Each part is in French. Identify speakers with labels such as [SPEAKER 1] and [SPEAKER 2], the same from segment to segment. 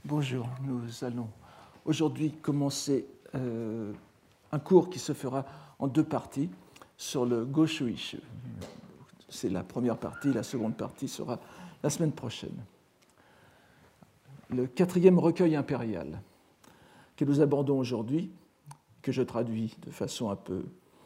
[SPEAKER 1] Bonjour, nous allons aujourd'hui commencer un cours qui se fera en deux parties sur le Goshuishu. C'est la première partie, la seconde partie sera la semaine prochaine. Le quatrième recueil impérial que nous abordons aujourd'hui, que je traduis de façon un peu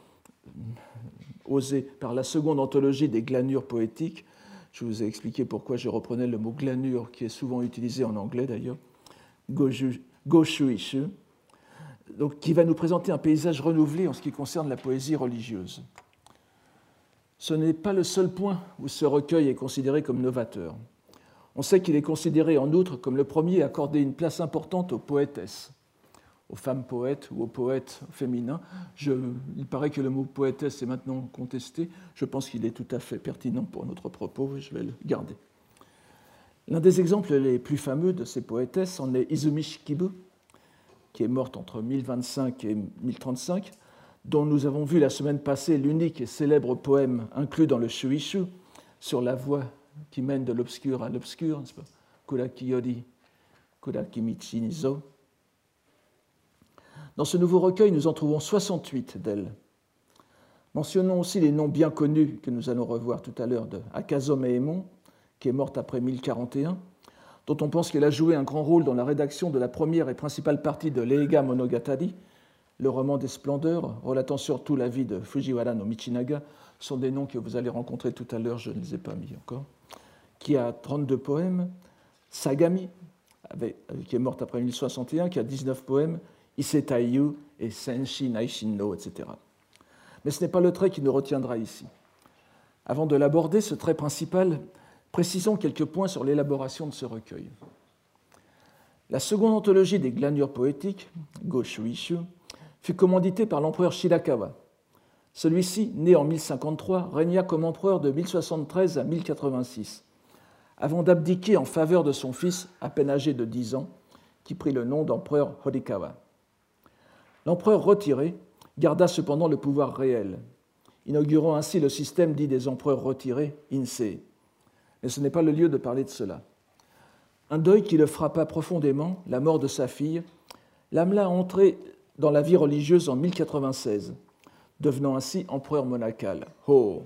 [SPEAKER 1] osée par la seconde anthologie des glanures poétiques. Je vous ai expliqué pourquoi je reprenais le mot glanure, qui est souvent utilisé en anglais d'ailleurs, Goshuishu, donc qui va nous présenter un paysage renouvelé en ce qui concerne la poésie religieuse. Ce n'est pas le seul point où ce recueil est considéré comme novateur. On sait qu'il est considéré en outre comme le premier à accorder une place importante aux poétesses, aux femmes poètes ou aux poètes féminins. Il paraît que le mot poétesse est maintenant contesté. Je pense qu'il est tout à fait pertinent pour notre propos, je vais le garder. L'un des exemples les plus fameux de ces poétesses en est Izumi Shikibu, qui est morte entre 1025 et 1035, dont nous avons vu la semaine passée l'unique et célèbre poème inclus dans le Shuishu, sur la voie qui mène de l'obscur à l'obscur, n'est-ce pas? Kuraki yori kuraki michi nizo. Dans ce nouveau recueil, nous en trouvons 68 d'elles. Mentionnons aussi les noms bien connus que nous allons revoir tout à l'heure de Akazo Meemon, qui est morte après 1041, dont on pense qu'elle a joué un grand rôle dans la rédaction de la première et principale partie de l'Eiga Monogatari, le roman des splendeurs, relatant surtout la vie de Fujiwara no Michinaga. Ce sont des noms que vous allez rencontrer tout à l'heure, je ne les ai pas mis encore, qui a 32 poèmes, Sagami, qui est morte après 1061, qui a 19 poèmes, Isetaiyu et Senshi Naishin no, etc. Mais ce n'est pas le trait qui nous retiendra ici. Avant de l'aborder, ce trait principal, précisons quelques points sur l'élaboration de ce recueil. La seconde anthologie des glanures poétiques, Goshuishu, fut commanditée par l'empereur Shirakawa. Celui-ci, né en 1053, régna comme empereur de 1073 à 1086, avant d'abdiquer en faveur de son fils, à peine âgé de 10 ans, qui prit le nom d'empereur Horikawa. L'empereur retiré garda cependant le pouvoir réel, inaugurant ainsi le système dit des empereurs retirés, Insei. Mais ce n'est pas le lieu de parler de cela. Un deuil qui le frappa profondément, la mort de sa fille, l'amena à entrer dans la vie religieuse en 1096, devenant ainsi empereur monacal. Ho.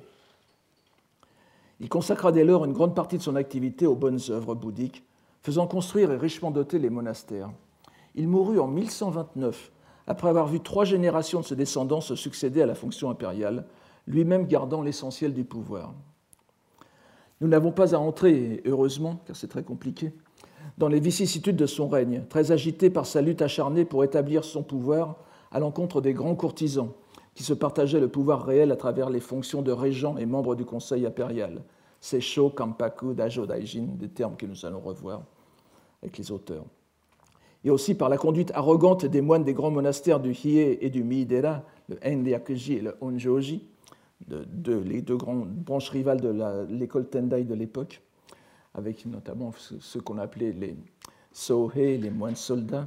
[SPEAKER 1] Il consacra dès lors une grande partie de son activité aux bonnes œuvres bouddhiques, faisant construire et richement doter les monastères. Il mourut en 1129, après avoir vu 3 générations de ses descendants se succéder à la fonction impériale, lui-même gardant l'essentiel du pouvoir. Nous n'avons pas à entrer, heureusement, car c'est très compliqué, dans les vicissitudes de son règne, très agité par sa lutte acharnée pour établir son pouvoir à l'encontre des grands courtisans, qui se partageaient le pouvoir réel à travers les fonctions de régent et membre du conseil impérial. Seisho, Kampaku, Dajo, Daijin, des termes que nous allons revoir avec les auteurs. Et aussi par la conduite arrogante des moines des grands monastères du Hiei et du Miidera, le Enryakuji et le Honjoji, les deux grandes branches rivales de l'école Tendai de l'époque, avec notamment ceux qu'on appelait les Sohei, les moines soldats.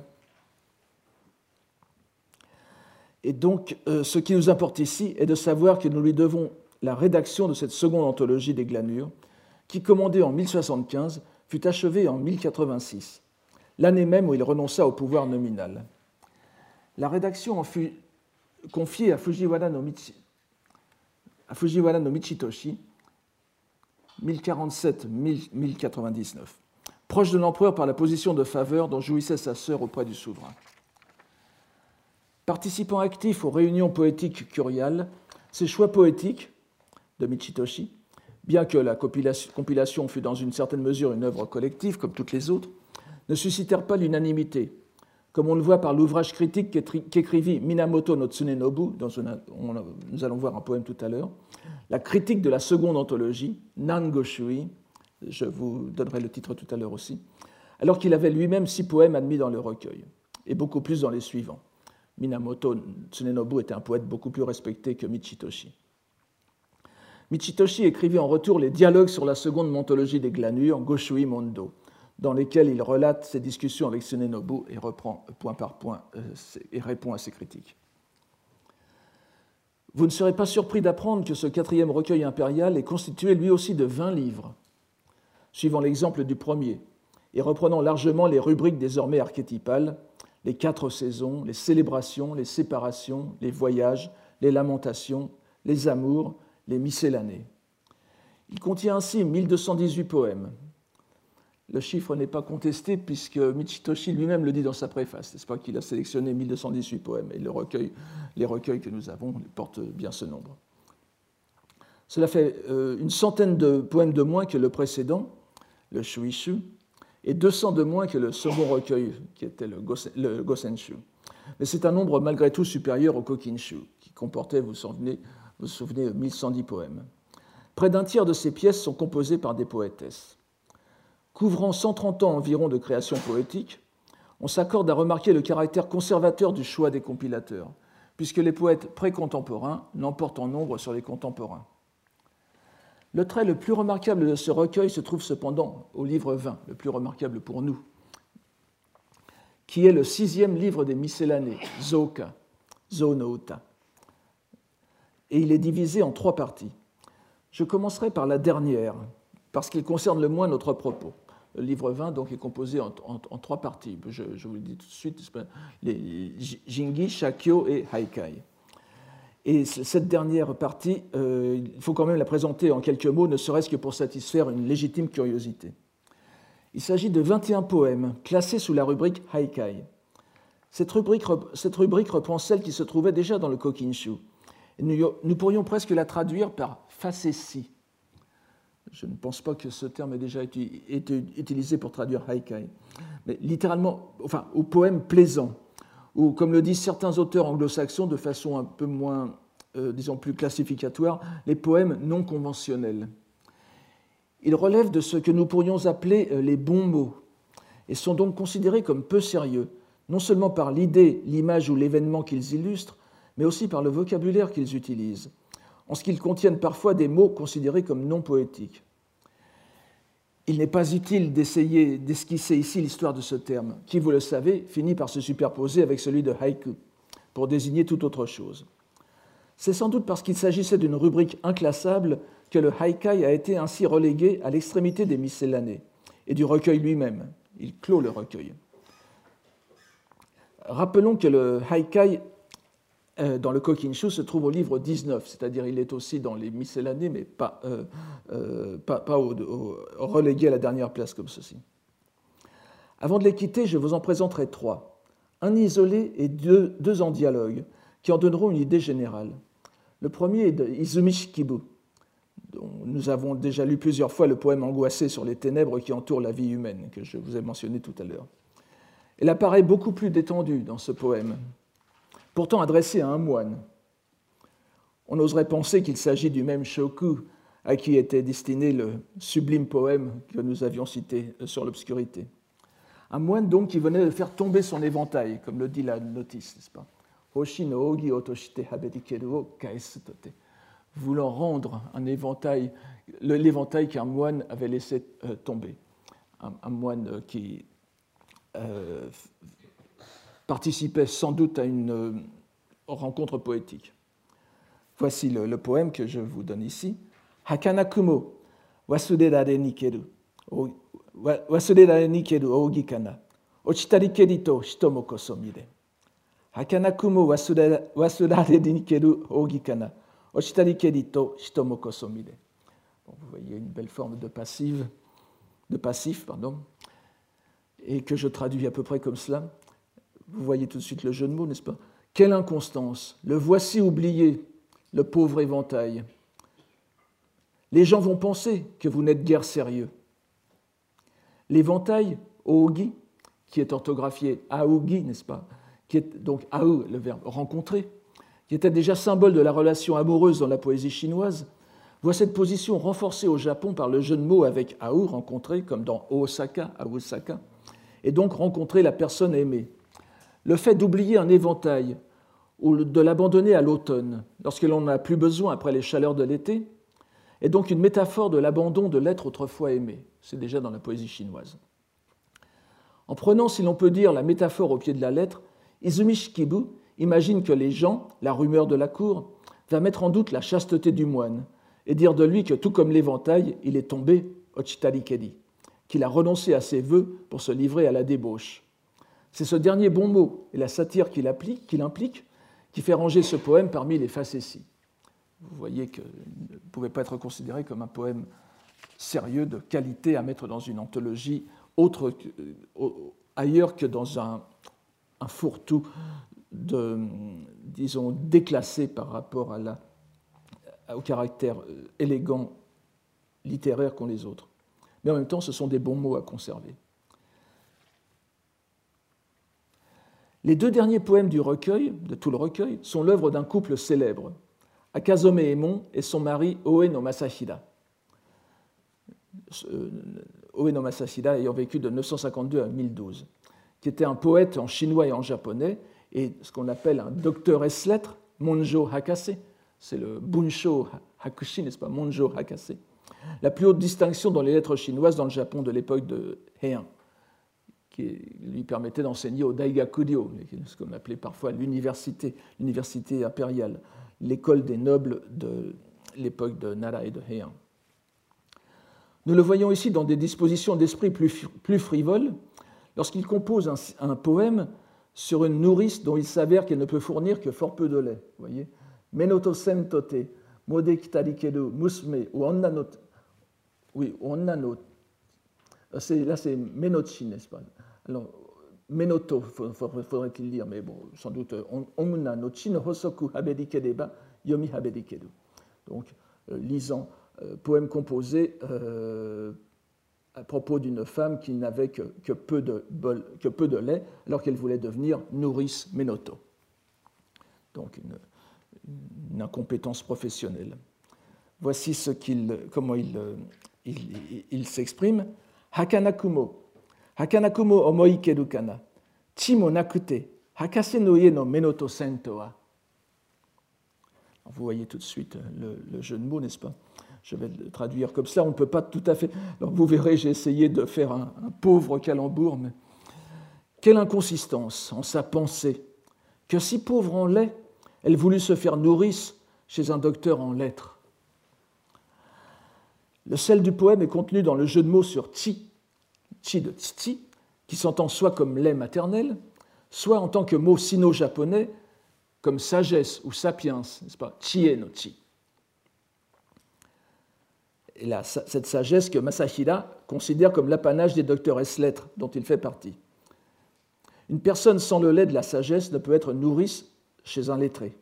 [SPEAKER 1] Et donc, ce qui nous importe ici est de savoir que nous lui devons la rédaction de cette seconde anthologie des glanures, qui, commandée en 1075, fut achevée en 1086, l'année même où il renonça au pouvoir nominal. La rédaction en fut confiée à Fujiwara no Michitoshi, 1047-1099, proche de l'empereur par la position de faveur dont jouissait sa sœur auprès du souverain. Participant actif aux réunions poétiques curiales, ces choix poétiques de Michitoshi, bien que la compilation fût dans une certaine mesure une œuvre collective, comme toutes les autres, ne suscitèrent pas l'unanimité, comme on le voit par l'ouvrage critique qu'écrivit Minamoto no Tsunenobu, dont nous allons voir un poème tout à l'heure, la critique de la seconde anthologie, Nangoshui, je vous donnerai le titre tout à l'heure aussi, alors qu'il avait lui-même 6 poèmes admis dans le recueil, et beaucoup plus dans les suivants. Minamoto Tsunenobu était un poète beaucoup plus respecté que Michitoshi. Michitoshi écrivit en retour les dialogues sur la seconde anthologie des glanures, Goshui Mondo, dans lesquels il relate ses discussions avec Tsunenobu et reprend point par point et répond à ses critiques. Vous ne serez pas surpris d'apprendre que ce quatrième recueil impérial est constitué lui aussi de 20 livres, suivant l'exemple du premier, et reprenant largement les rubriques désormais archétypales, les 4 saisons, les célébrations, les séparations, les voyages, les lamentations, les amours, les miscellanées. Il contient ainsi 1218 poèmes. Le chiffre n'est pas contesté puisque Michitoshi lui-même le dit dans sa préface, n'est-ce pas, qu'il a sélectionné 1218 poèmes, et les recueils que nous avons portent bien ce nombre. Cela fait une centaine de poèmes de moins que le précédent, le Shuishu, et 200 de moins que le second recueil, qui était le Gosenshu. Mais c'est un nombre malgré tout supérieur au Kokinshu, qui comportait, vous vous souvenez, 1110 poèmes. Près d'un tiers de ces pièces sont composées par des poétesses. Couvrant 130 ans environ de création poétique, on s'accorde à remarquer le caractère conservateur du choix des compilateurs, puisque les poètes précontemporains l'emportent en nombre sur les contemporains. Le trait le plus remarquable de ce recueil se trouve cependant au livre 20, le plus remarquable pour nous, qui est le 6e livre des miscellanées, Zoka, Zonouta. Et il est divisé en 3 parties. Je commencerai par la dernière, parce qu'il concerne le moins notre propos. Le livre 20 donc, est composé en 3 parties. Je vous le dis tout de suite, les Jingi, Shakyo et Haikai. Et cette dernière partie, il faut quand même la présenter en quelques mots, ne serait-ce que pour satisfaire une légitime curiosité. Il s'agit de 21 poèmes classés sous la rubrique Haikai. Cette rubrique reprend celle qui se trouvait déjà dans le Kokinshu. Nous pourrions presque la traduire par facétie. Je ne pense pas que ce terme ait déjà été utilisé pour traduire Haikai. Mais littéralement, enfin, au poème plaisant, ou comme le disent certains auteurs anglo-saxons de façon un peu moins, disons, plus classificatoire, les poèmes non conventionnels. Ils relèvent de ce que nous pourrions appeler les bons mots, et sont donc considérés comme peu sérieux, non seulement par l'idée, l'image ou l'événement qu'ils illustrent, mais aussi par le vocabulaire qu'ils utilisent, en ce qu'ils contiennent parfois des mots considérés comme non poétiques. Il n'est pas utile d'essayer d'esquisser ici l'histoire de ce terme, qui, vous le savez, finit par se superposer avec celui de haïku, pour désigner toute autre chose. C'est sans doute parce qu'il s'agissait d'une rubrique inclassable que le haikai a été ainsi relégué à l'extrémité des miscellanées, et du recueil lui-même. Il clôt le recueil. Rappelons que le haikai dans le Kokinshu se trouve au livre 19, c'est-à-dire il est aussi dans les miscellanées, mais pas relégué à la dernière place comme ceci. Avant de les quitter, je vous en présenterai 3, un isolé et deux en dialogue, qui en donneront une idée générale. Le premier est de Izumi Shikibu, dont nous avons déjà lu plusieurs fois le poème angoissé sur les ténèbres qui entourent la vie humaine, que je vous ai mentionné tout à l'heure. Elle apparaît beaucoup plus détendue dans ce poème, pourtant adressé à un moine. On oserait penser qu'il s'agit du même Shoku à qui était destiné le sublime poème que nous avions cité sur l'obscurité. Un moine donc qui venait de faire tomber son éventail, comme le dit la notice, n'est-ce pas ? Hoshi no ogi otoshite habedikeru wo kaesu tote. Voulant rendre un éventail, l'éventail qu'un moine avait laissé tomber. Un moine qui participait sans doute à une rencontre poétique. Voici le poème que je vous donne ici. Hakana kumo wasurerare nikeru ogi kana ochitari keri to hitomo koso mire. Hakana kumo wasurerare nikeru ogi kana ochitari keri to hitomo koso mire. Bon, vous voyez une belle forme de passif, et que je traduis à peu près comme cela. Vous voyez tout de suite le jeu de mots, n'est-ce pas ? Quelle inconstance ! Le voici oublié, le pauvre éventail. Les gens vont penser que vous n'êtes guère sérieux. L'éventail, oogi, qui est orthographié aougi, n'est-ce pas ? Qui est donc aou, le verbe rencontrer, qui était déjà symbole de la relation amoureuse dans la poésie chinoise, voit cette position renforcée au Japon par le jeu de mots avec aou, rencontrer, comme dans Osaka, Aosaka, et donc rencontrer la personne aimée. Le fait d'oublier un éventail ou de l'abandonner à l'automne, lorsque l'on n'en a plus besoin après les chaleurs de l'été, est donc une métaphore de l'abandon de l'être autrefois aimé. C'est déjà dans la poésie chinoise. En prenant, si l'on peut dire, la métaphore au pied de la lettre, Izumi Shikibu imagine que les gens, la rumeur de la cour, va mettre en doute la chasteté du moine et dire de lui que, tout comme l'éventail, il est tombé ochitari keri, qu'il a renoncé à ses vœux pour se livrer à la débauche. C'est ce dernier bon mot et la satire qu'il implique qui fait ranger ce poème parmi les facéties. Vous voyez qu'il ne pouvait pas être considéré comme un poème sérieux, de qualité, à mettre dans une anthologie ailleurs que dans un fourre-tout, disons, déclassé par rapport au caractère élégant, littéraire qu'ont les autres. Mais en même temps, ce sont des bons mots à conserver. Les deux derniers poèmes du recueil, de tout le recueil, sont l'œuvre d'un couple célèbre, Akazome Emon et son mari Oe no Masahida. Oe no Masahida ayant vécu de 952 à 1012, qui était un poète en chinois et en japonais, et ce qu'on appelle un docteur ès-lettres, Monjo Hakase, c'est le Bunsho Hakushi, n'est-ce pas, Monjo Hakase, la plus haute distinction dans les lettres chinoises dans le Japon de l'époque de Heian, qui lui permettait d'enseigner au Daigakuryo, ce qu'on appelait parfois l'université impériale, l'école des nobles de l'époque de Nara et de Heian. Nous le voyons ici dans des dispositions d'esprit plus frivoles, lorsqu'il compose un poème sur une nourrice dont il s'avère qu'elle ne peut fournir que fort peu de lait. Vous voyez, Menoto sentote, mode kitarikeru, musme, ou onna no. Là, c'est Menochi, n'est-ce pas? Alors, Menoto, faudrait-il dire, mais bon, sans doute, Onna no chi no hosoku haberikedeba, yomi haberikeru. Donc, lisant, poème composé à propos d'une femme qui n'avait que peu de lait, alors qu'elle voulait devenir nourrice Menoto. Donc, une incompétence professionnelle. Voici comment il s'exprime. Hakanakumo omoikeru kana, chi mo nakute, hakase no ie no Menoto sento wa. Vous voyez tout de suite le jeu de mots, n'est-ce pas? Je vais le traduire comme ça, on ne peut pas tout à fait... Alors vous verrez, j'ai essayé de faire un pauvre calembour, mais quelle inconsistance en sa pensée, que si pauvre en lait, elle voulut se faire nourrice chez un docteur en lettres. Le sel du poème est contenu dans le jeu de mots sur chi de titi, qui s'entend soit comme lait maternel, soit en tant que mot sino-japonais, comme sagesse ou sapiens, n'est-ce pas, chie no chi. Et là, cette sagesse que Masahida considère comme l'apanage des docteurs ès-lettres dont il fait partie. Une personne sans le lait de la sagesse ne peut être nourrice chez un lettré.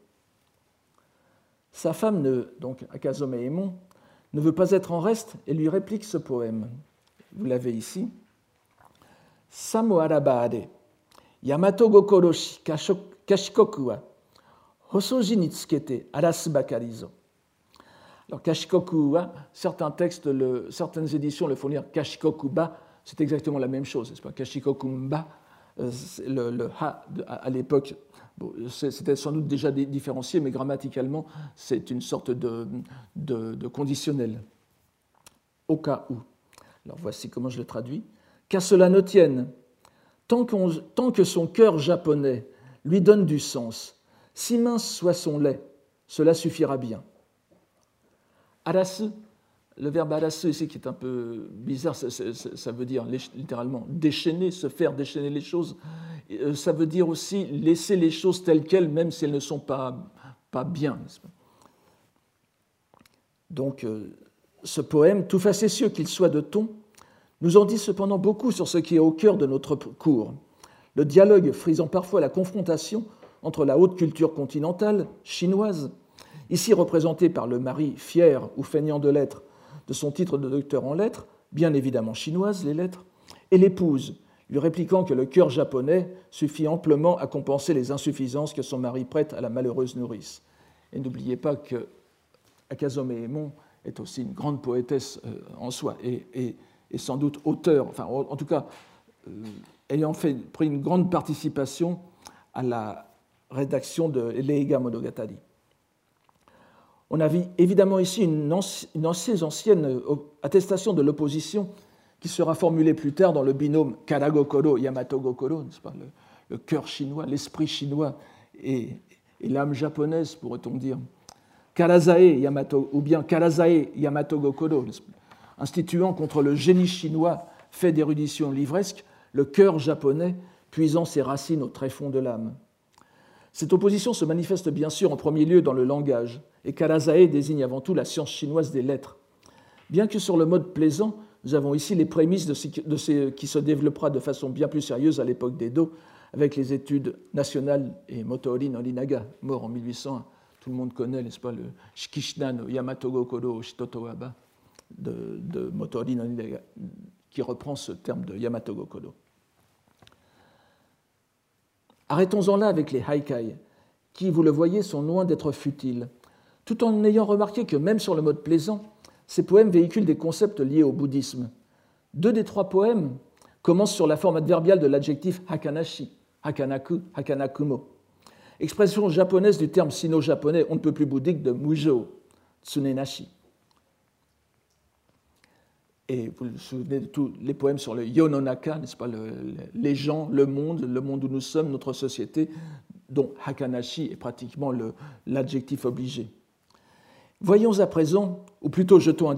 [SPEAKER 1] Sa femme, donc Akazome Emon, ne veut pas être en reste et lui réplique ce poème. Vous l'avez ici. Samo arabade, Yamato gokoroshi kashikoku wa, hosoji ni tsukete arasu bakarizo. Alors, Kashikoku-wa, certaines éditions le font lire Kashikoku-ba, c'est exactement la même chose, n'est-ce pas? Kashikoku-ba, le ha à l'époque, bon, c'était sans doute déjà différencié, mais grammaticalement, c'est une sorte de conditionnel. Au cas où. Alors, voici comment je le traduis. Qu'à cela ne tienne, tant que son cœur japonais lui donne du sens, si mince soit son lait, cela suffira bien. Arasu, le verbe arasu ici qui est un peu bizarre, ça veut dire littéralement déchaîner, se faire déchaîner les choses. Ça veut dire aussi laisser les choses telles quelles, même si elles ne sont pas bien. N'est-ce pas? Donc, ce poème, tout facétieux qu'il soit de ton, nous en dit cependant beaucoup sur ce qui est au cœur de notre cours. Le dialogue frisant parfois la confrontation entre la haute culture continentale, chinoise, ici représenté par le mari fier ou feignant de lettres de son titre de docteur en lettres, bien évidemment chinoise les lettres, et l'épouse, lui répliquant que le cœur japonais suffit amplement à compenser les insuffisances que son mari prête à la malheureuse nourrice. Et n'oubliez pas que Akazome Emon est aussi une grande poétesse en soi, et sans doute auteur, enfin en tout cas ayant pris une grande participation à la rédaction de l'Eiga Monogatari. On a évidemment ici une assez ancienne attestation de l'opposition qui sera formulée plus tard dans le binôme Kara-gokoro, Yamato-gokoro, n'est-ce pas, le cœur chinois, l'esprit chinois et l'âme japonaise, pourrait-on dire. Karazae Yamato, ou bien Karazae Yamato-gokoro, instituant contre le génie chinois fait d'érudition livresque, le cœur japonais puisant ses racines au tréfonds de l'âme. Cette opposition se manifeste bien sûr en premier lieu dans le langage, et Karazae désigne avant tout la science chinoise des lettres. Bien que sur le mode plaisant, nous avons ici les prémices de ce qui se développera de façon bien plus sérieuse à l'époque d'Edo, avec les études nationales et Motoori Norinaga, mort en 1801. Tout le monde connaît, n'est-ce pas, le Shikishina no Yamatogo Kodo Shitotowaba de Motoori Norinaga, qui reprend ce terme de Yamatogo Kodo. Arrêtons-en là avec les haikai, qui, vous le voyez, sont loin d'être futiles, tout en ayant remarqué que même sur le mode plaisant, ces poèmes véhiculent des concepts liés au bouddhisme. 2 des 3 poèmes commencent sur la forme adverbiale de l'adjectif hakanashi, hakanaku, hakanakumo, expression japonaise du terme sino-japonais on ne peut plus bouddhique de mujo, tsunenashi. Et vous vous souvenez de tous les poèmes sur le Yononaka, n'est-ce pas, les gens, le monde où nous sommes, notre société, dont Hakanashi est pratiquement l'adjectif obligé. Voyons à présent, ou plutôt jetons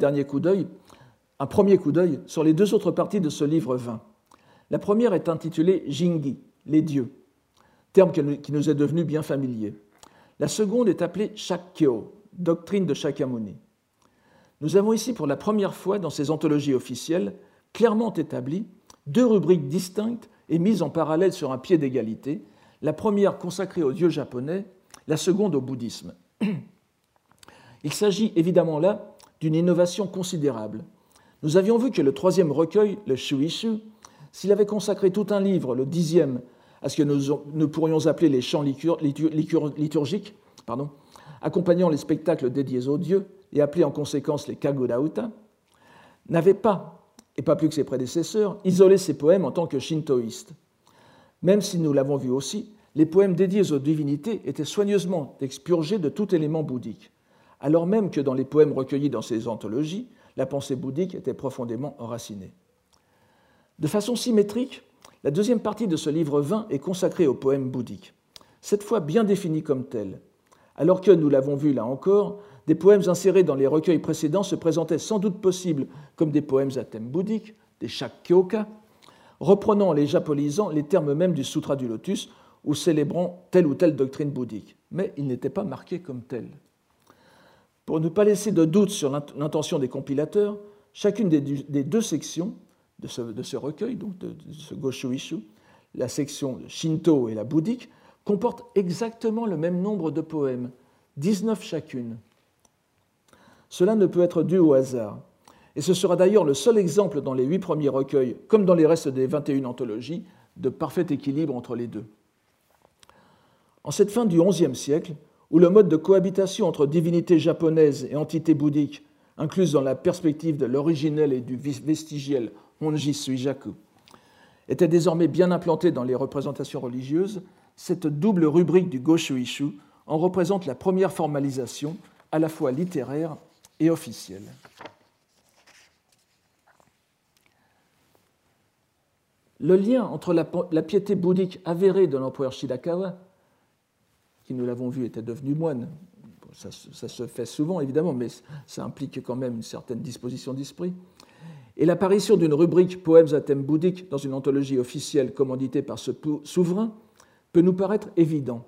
[SPEAKER 1] un premier coup d'œil sur les 2 autres parties de ce livre 20. La première est intitulée Jingi, les dieux, terme qui nous est devenu bien familier. La seconde est appelée Shakkyo, doctrine de Shakyamuni. Nous avons ici pour la première fois dans ces anthologies officielles clairement établi 2 rubriques distinctes et mises en parallèle sur un pied d'égalité, la première consacrée aux dieux japonais, la seconde au bouddhisme. Il s'agit évidemment là d'une innovation considérable. Nous avions vu que le 3e recueil, le Shuishu, s'il avait consacré tout un livre, le 10e, à ce que nous pourrions appeler les chants liturgiques, accompagnant les spectacles dédiés aux dieux et appelés en conséquence les Kagurauta, n'avait pas, et pas plus que ses prédécesseurs, isolé ses poèmes en tant que shintoïstes. Même si nous l'avons vu aussi, les poèmes dédiés aux divinités étaient soigneusement expurgés de tout élément bouddhique, alors même que dans les poèmes recueillis dans ces anthologies, la pensée bouddhique était profondément enracinée. De façon symétrique, la 2e partie de ce livre 20 est consacrée aux poèmes bouddhiques, cette fois bien définis comme tels, alors que, nous l'avons vu là encore, des poèmes insérés dans les recueils précédents se présentaient sans doute possibles comme des poèmes à thème bouddhique, des shakkyoka, reprenant en les japonisant les termes mêmes du Sutra du Lotus ou célébrant telle ou telle doctrine bouddhique, mais ils n'étaient pas marqués comme tels. Pour ne pas laisser de doute sur l'intention des compilateurs, chacune des 2 sections de ce recueil, donc de ce Goshuishu, la section Shinto et la bouddhique, comportent exactement le même nombre de poèmes, 19 chacune. Cela ne peut être dû au hasard, et ce sera d'ailleurs le seul exemple dans les 8 premiers recueils, comme dans les restes des 21 anthologies, de parfait équilibre entre les 2. En cette fin du XIe siècle, où le mode de cohabitation entre divinités japonaises et entités bouddhiques, incluses dans la perspective de l'originel et du vestigiel Honji Suijaku, était désormais bien implanté dans les représentations religieuses, cette double rubrique du Goshuishu en représente la première formalisation, à la fois littéraire et officielle. Le lien entre la piété bouddhique avérée de l'empereur Shirakawa, qui, nous l'avons vu, était devenu moine, ça se fait souvent évidemment, mais ça implique quand même une certaine disposition d'esprit, et l'apparition d'une rubrique poèmes à thème bouddhique dans une anthologie officielle commanditée par ce souverain peut nous paraître évident.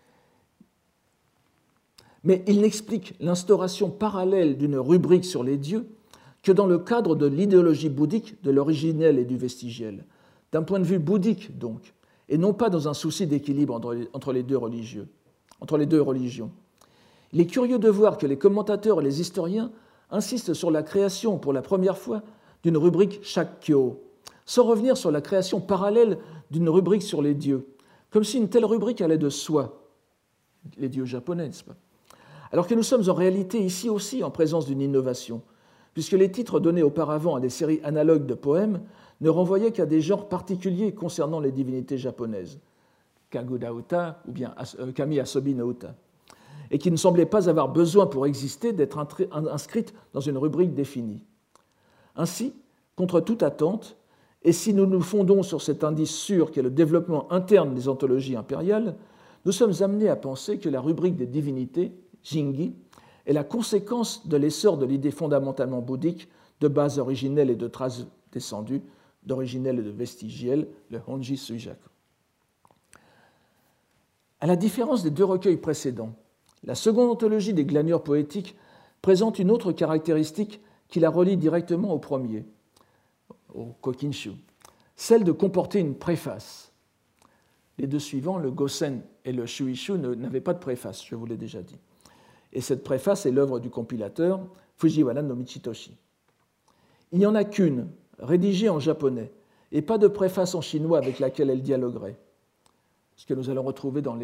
[SPEAKER 1] Mais il n'explique l'instauration parallèle d'une rubrique sur les dieux que dans le cadre de l'idéologie bouddhique de l'originel et du vestigiel, d'un point de vue bouddhique donc, et non pas dans un souci d'équilibre entre les deux religions. Il est curieux de voir que les commentateurs et les historiens insistent sur la création, pour la première fois, d'une rubrique Shakkyo, sans revenir sur la création parallèle d'une rubrique sur les dieux, comme si une telle rubrique allait de soi, les dieux japonais, n'est-ce pas ? Alors que nous sommes en réalité ici aussi en présence d'une innovation, puisque les titres donnés auparavant à des séries analogues de poèmes ne renvoyaient qu'à des genres particuliers concernant les divinités japonaises, Kagurauta ou bien Kami Asobi no Uta, et qui ne semblaient pas avoir besoin pour exister d'être inscrites dans une rubrique définie. Ainsi, contre toute attente, et si nous nous fondons sur cet indice sûr qu'est le développement interne des anthologies impériales, nous sommes amenés à penser que la rubrique des divinités, Jingi, est la conséquence de l'essor de l'idée fondamentalement bouddhique de base originelle et de traces descendues d'originel et de vestigiel, le Honji Suijaku. À la différence des deux recueils précédents, la seconde anthologie des glanures poétiques présente une autre caractéristique qui la relie directement au premier, au Kokinshu, celle de comporter une préface. Les deux suivants, le Gosen et le Shuishu, n'avaient pas de préface, je vous l'ai déjà dit. Et cette préface est l'œuvre du compilateur Fujiwara no Michitoshi. Il n'y en a qu'une, rédigée en japonais, et pas de préface en chinois avec laquelle elle dialoguerait, ce que nous allons retrouver dans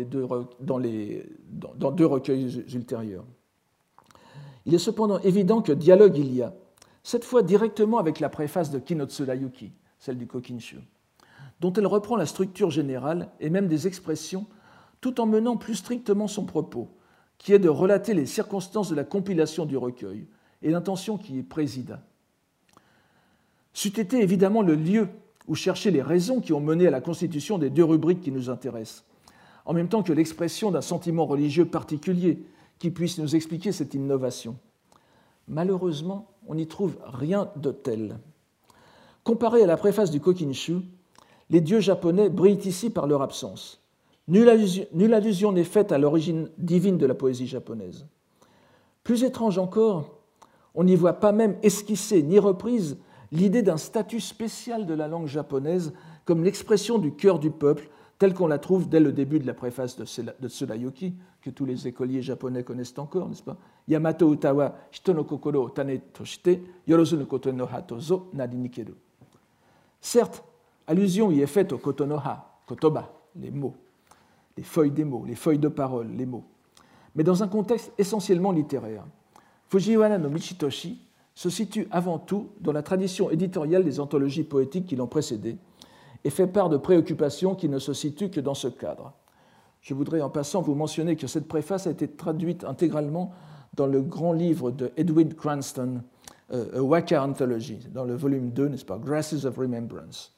[SPEAKER 1] deux recueils ultérieurs. Il est cependant évident que dialogue il y a, cette fois directement avec la préface de Kinotsura Yuki, celle du Kokinshu, dont elle reprend la structure générale et même des expressions, tout en menant plus strictement son propos, qui est de relater les circonstances de la compilation du recueil et l'intention qui y présida. C'eût été évidemment le lieu où chercher les raisons qui ont mené à la constitution des deux rubriques qui nous intéressent, en même temps que l'expression d'un sentiment religieux particulier qui puisse nous expliquer cette innovation. Malheureusement, on n'y trouve rien de tel. Comparé à la préface du Kokinshu, les dieux japonais brillent ici par leur absence. Nulle allusion n'est faite à l'origine divine de la poésie japonaise. Plus étrange encore, on n'y voit pas même esquissée ni reprise l'idée d'un statut spécial de la langue japonaise comme l'expression du cœur du peuple, telle qu'on la trouve dès le début de la préface de Tsurayuki, que tous les écoliers japonais connaissent encore, n'est-ce pas? Yamato utawa hito no kokoro o tane to shite yorozu no koto no ha to zo nari nikeru. Certes, allusion y est faite au kotonoha, kotoba, les mots, les feuilles des mots, les feuilles de parole, les mots, mais dans un contexte essentiellement littéraire. Fujiwara no Michitoshi se situe avant tout dans la tradition éditoriale des anthologies poétiques qui l'ont précédé et fait part de préoccupations qui ne se situent que dans ce cadre. Je voudrais en passant vous mentionner que cette préface a été traduite intégralement dans le grand livre de Edwin Cranston, A Waka Anthology, dans le volume 2, n'est-ce pas, Grasses of Remembrance.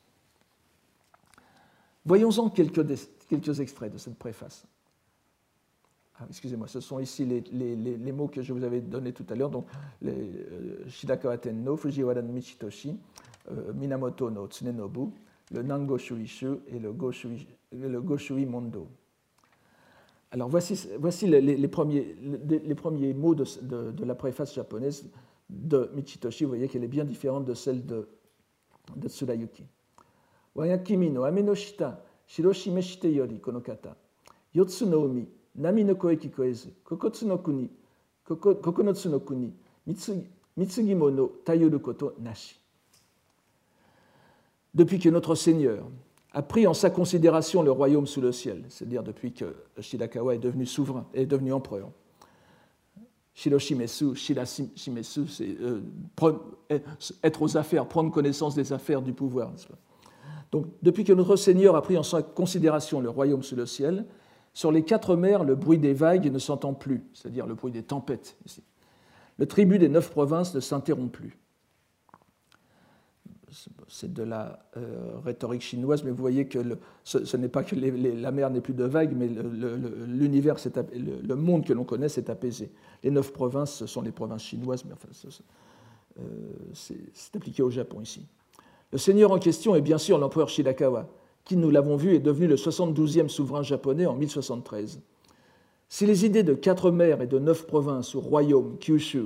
[SPEAKER 1] Voyons-en quelques extraits de cette préface. Excusez-moi, ce sont ici les mots que je vous avais donnés tout à l'heure, donc Shirakawa Tenno, Fujiwara no Michitoshi, Minamoto no Tsunenobu, le Nango Shuishu et le Goshui Mondo. Alors voici les premiers mots de la préface japonaise de Michitoshi. Vous voyez qu'elle est bien différente de celle de Tsurayuki. Wagakimi no ame no shita, shiroshime shite yori kono kata, yotsu no umi, nami no koe kikoezu, kokotsu no kuni, kokonotsu no kuni, mitsugimo no tayuru koto nashi. Depuis que notre Seigneur a pris en sa considération le royaume sous le ciel, c'est-à-dire depuis que Shirakawa est devenu souverain, est devenu empereur. Shiroshimesu, Shirashimesu, c'est être aux affaires, prendre connaissance des affaires du pouvoir, n'est-ce pas? Donc, depuis que notre Seigneur a pris en sa considération le royaume sous le ciel, sur les quatre mers, le bruit des vagues ne s'entend plus, c'est-à-dire le bruit des tempêtes ici. Le tribut des 9 provinces ne s'interrompt plus. C'est de la rhétorique chinoise, mais vous voyez que ce n'est pas que la mer n'est plus de vagues, mais l'univers, le monde que l'on connaît s'est apaisé. Les 9 provinces, ce sont les provinces chinoises, mais enfin, c'est appliqué au Japon ici. Le seigneur en question est bien sûr l'empereur Shirakawa, qui, nous l'avons vu, est devenu le 72e souverain japonais en 1073. Si les idées de 4 mers et de 9 provinces ou royaumes, Kyushu,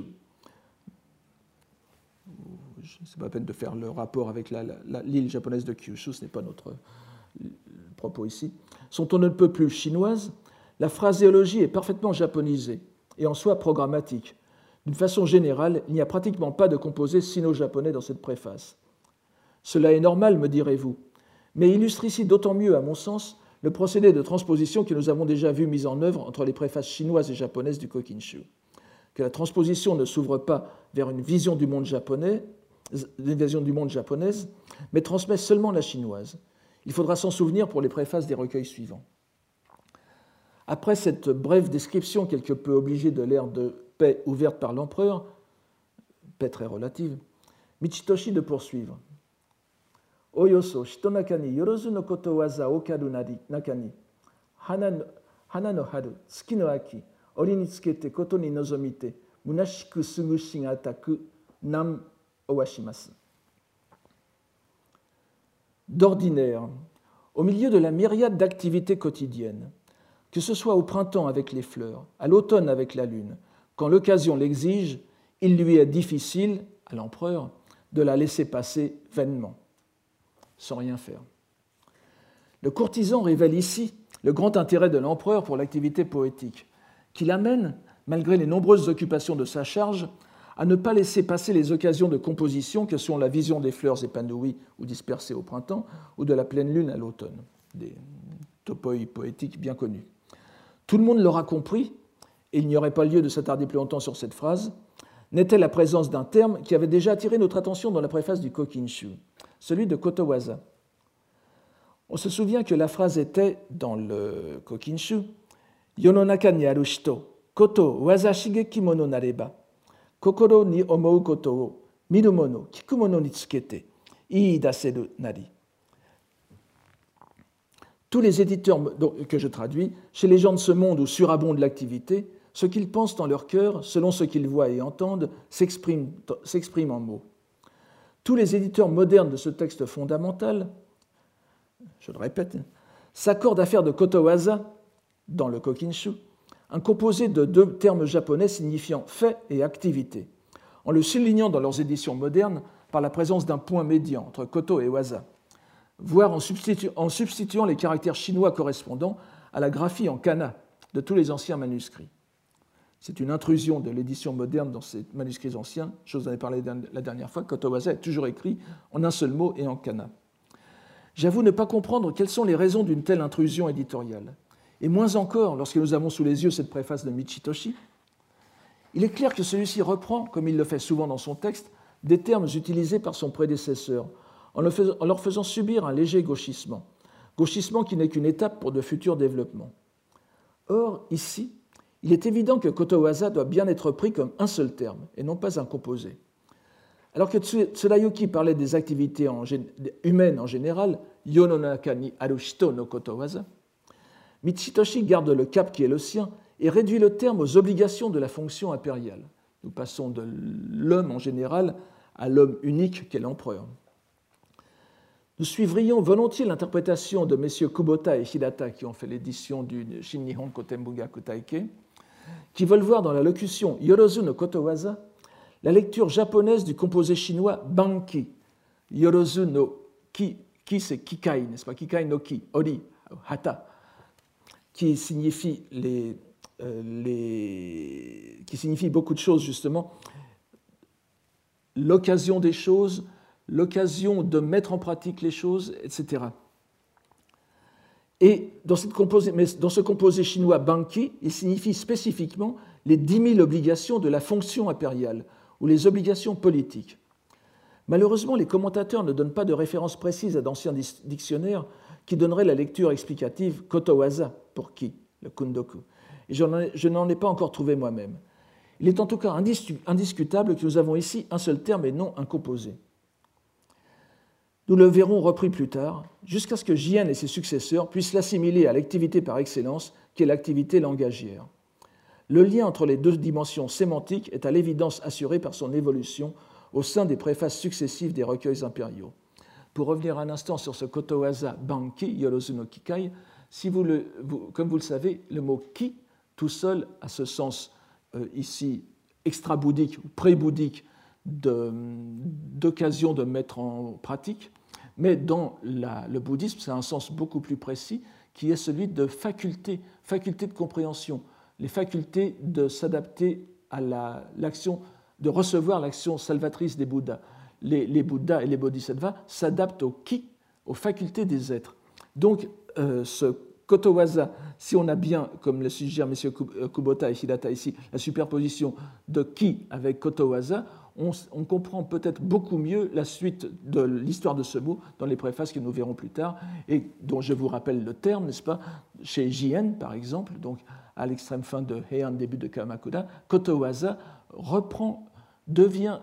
[SPEAKER 1] ce n'est pas la peine de faire le rapport avec l'île japonaise de Kyushu, ce n'est pas notre propos ici, sont on ne peut plus chinoises, la phraséologie est parfaitement japonisée et en soi programmatique. D'une façon générale, il n'y a pratiquement pas de composé sino-japonais dans cette préface. Cela est normal, me direz-vous, mais illustre ici d'autant mieux, à mon sens, le procédé de transposition que nous avons déjà vu mis en œuvre entre les préfaces chinoises et japonaises du Kokinshu. Que la transposition ne s'ouvre pas vers une vision du monde japonaise, mais transmet seulement la chinoise. Il faudra s'en souvenir pour les préfaces des recueils suivants. Après cette brève description quelque peu obligée de l'ère de paix ouverte par l'empereur, paix très relative, Michitoshi de poursuivre. Oyoso shitonaka ni yorozu no koto waza okaru naka ni hana no haru, tsuki no aki, ori ni tsukete koto ni nozomite, munashiku sugu shi ga taku nam owashimasu. D'ordinaire, au milieu de la myriade d'activités quotidiennes, que ce soit au printemps avec les fleurs, à l'automne avec la lune, quand l'occasion l'exige, il lui est difficile, à l'empereur, de la laisser passer vainement, sans rien faire. Le courtisan révèle ici le grand intérêt de l'empereur pour l'activité poétique, qui l'amène, malgré les nombreuses occupations de sa charge, à ne pas laisser passer les occasions de composition que sont la vision des fleurs épanouies ou dispersées au printemps ou de la pleine lune à l'automne, des topoi poétiques bien connus. Tout le monde l'aura compris, et il n'y aurait pas lieu de s'attarder plus longtemps sur cette phrase, n'était la présence d'un terme qui avait déjà attiré notre attention dans la préface du Kokinshu, celui de Kotowaza. On se souvient que la phrase était, dans le Kokinshu, « Yononaka ni aru shito, koto waza shigeki mono nareba, kokoro ni omou koto o miru mono, kiku mono ni tsukete, ii daseru nari » Tous les éditeurs, que je traduis, chez les gens de ce monde où surabonde l'activité, ce qu'ils pensent dans leur cœur, selon ce qu'ils voient et entendent, s'expriment en mots. Tous les éditeurs modernes de ce texte fondamental, je le répète, s'accordent à faire de Kotowaza, dans le Kokinshu, un composé de deux termes japonais signifiant fait et activité, en le soulignant dans leurs éditions modernes par la présence d'un point médian entre koto et waza, voire en substituant les caractères chinois correspondants à la graphie en kana de tous les anciens manuscrits. C'est une intrusion de l'édition moderne dans ces manuscrits anciens, chose dont j'en ai parlé la dernière fois, Kotowaza est toujours écrit en un seul mot et en kana. J'avoue ne pas comprendre quelles sont les raisons d'une telle intrusion éditoriale, et moins encore lorsque nous avons sous les yeux cette préface de Michitoshi. Il est clair que celui-ci reprend, comme il le fait souvent dans son texte, des termes utilisés par son prédécesseur, en leur faisant subir un léger gauchissement qui n'est qu'une étape pour de futurs développements. Or, ici, il est évident que Kotowaza doit bien être pris comme un seul terme, et non pas un composé. Alors que Tsurayuki parlait des activités humaines en général, Yononaka ni aru shito no Kotowaza, Michitoshi garde le cap qui est le sien et réduit le terme aux obligations de la fonction impériale. Nous passons de l'homme en général à l'homme unique qu'est l'empereur. Nous suivrions volontiers l'interprétation de messieurs Kubota et Hidata qui ont fait l'édition du Shin-Nihon Kotenbungaku Taikei, qui veulent voir dans la locution Yorozu no Kotowaza la lecture japonaise du composé chinois Banki. Yorozu no Ki, Ki c'est Kikai, n'est-ce pas? Kikai no Ki, Ori, Hata, qui signifie qui signifie beaucoup de choses justement, l'occasion des choses, l'occasion de mettre en pratique les choses, etc. Et dans ce composé chinois Banki, il signifie spécifiquement les 10 000 obligations de la fonction impériale ou les obligations politiques. Malheureusement, les commentateurs ne donnent pas de référence précise à d'anciens dictionnaires qui donneraient la lecture explicative Kotowaza pour qui, le kundoku. Et je n'en ai pas encore trouvé moi-même. Il est en tout cas indiscutable que nous avons ici un seul terme et non un composé. Nous le verrons repris plus tard, jusqu'à ce que Jien et ses successeurs puissent l'assimiler à l'activité par excellence, qui est l'activité langagière. Le lien entre les deux dimensions sémantiques est à l'évidence assuré par son évolution au sein des préfaces successives des recueils impériaux. Pour revenir un instant sur ce Kotowaza Banki, Yorozu no Kikai, comme vous le savez, le mot ki, tout seul, a ce sens ici extra-bouddhique ou pré-bouddhique d'occasion de mettre en pratique, mais dans le bouddhisme, c'est un sens beaucoup plus précis qui est celui de faculté de compréhension, les facultés de s'adapter à l'action, de recevoir l'action salvatrice des Bouddhas. Les Bouddhas et les Bodhisattvas s'adaptent au ki, aux facultés des êtres. Donc, ce Kotowaza, si on a bien, comme le suggèrent M. Kubota et Hidata ici, la superposition de ki avec Kotowaza, on comprend peut-être beaucoup mieux la suite de l'histoire de ce mot dans les préfaces que nous verrons plus tard, et dont je vous rappelle le terme, n'est-ce pas, chez Jien, par exemple, donc à l'extrême fin de Heian, début de Kamakura, Kotowaza devient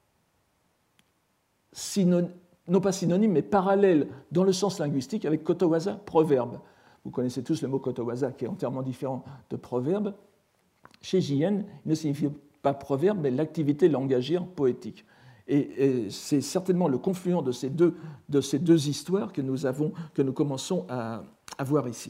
[SPEAKER 1] non pas synonyme, mais parallèle dans le sens linguistique avec Kotowaza, proverbe. Vous connaissez tous le mot Kotowaza qui est entièrement différent de proverbe. Chez Jien, il ne signifie pas proverbe, mais l'activité langagière poétique. Et c'est certainement le confluent de ces deux histoires que nous commençons à voir ici.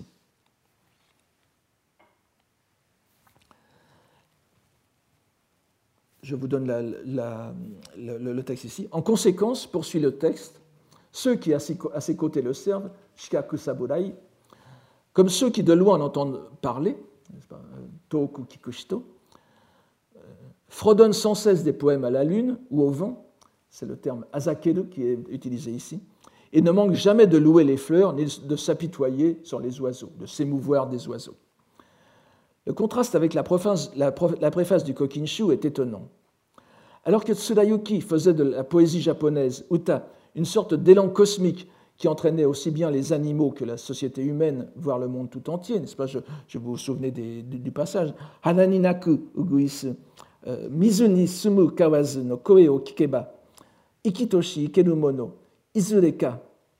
[SPEAKER 1] Je vous donne le texte ici. En conséquence, poursuit le texte, ceux qui à ses côtés le servent, shikaku saburai, comme ceux qui de loin l'entendent parler, toku kikushito, fredonnent sans cesse des poèmes à la lune ou au vent, c'est le terme azakeru qui est utilisé ici, et ne manquent jamais de louer les fleurs ni de s'apitoyer sur les oiseaux, de s'émouvoir des oiseaux. Le contraste avec la préface du Kokinshu est étonnant. Alors que Tsurayuki faisait de la poésie japonaise, uta, une sorte d'élan cosmique qui entraînait aussi bien les animaux que la société humaine, voire le monde tout entier, n'est-ce pas? Je vous souvenez du passage. Hanani naku uguisu, mizu ni sumu kawazu no koe o kikeba, ikitoshi ikeru mono, izureka,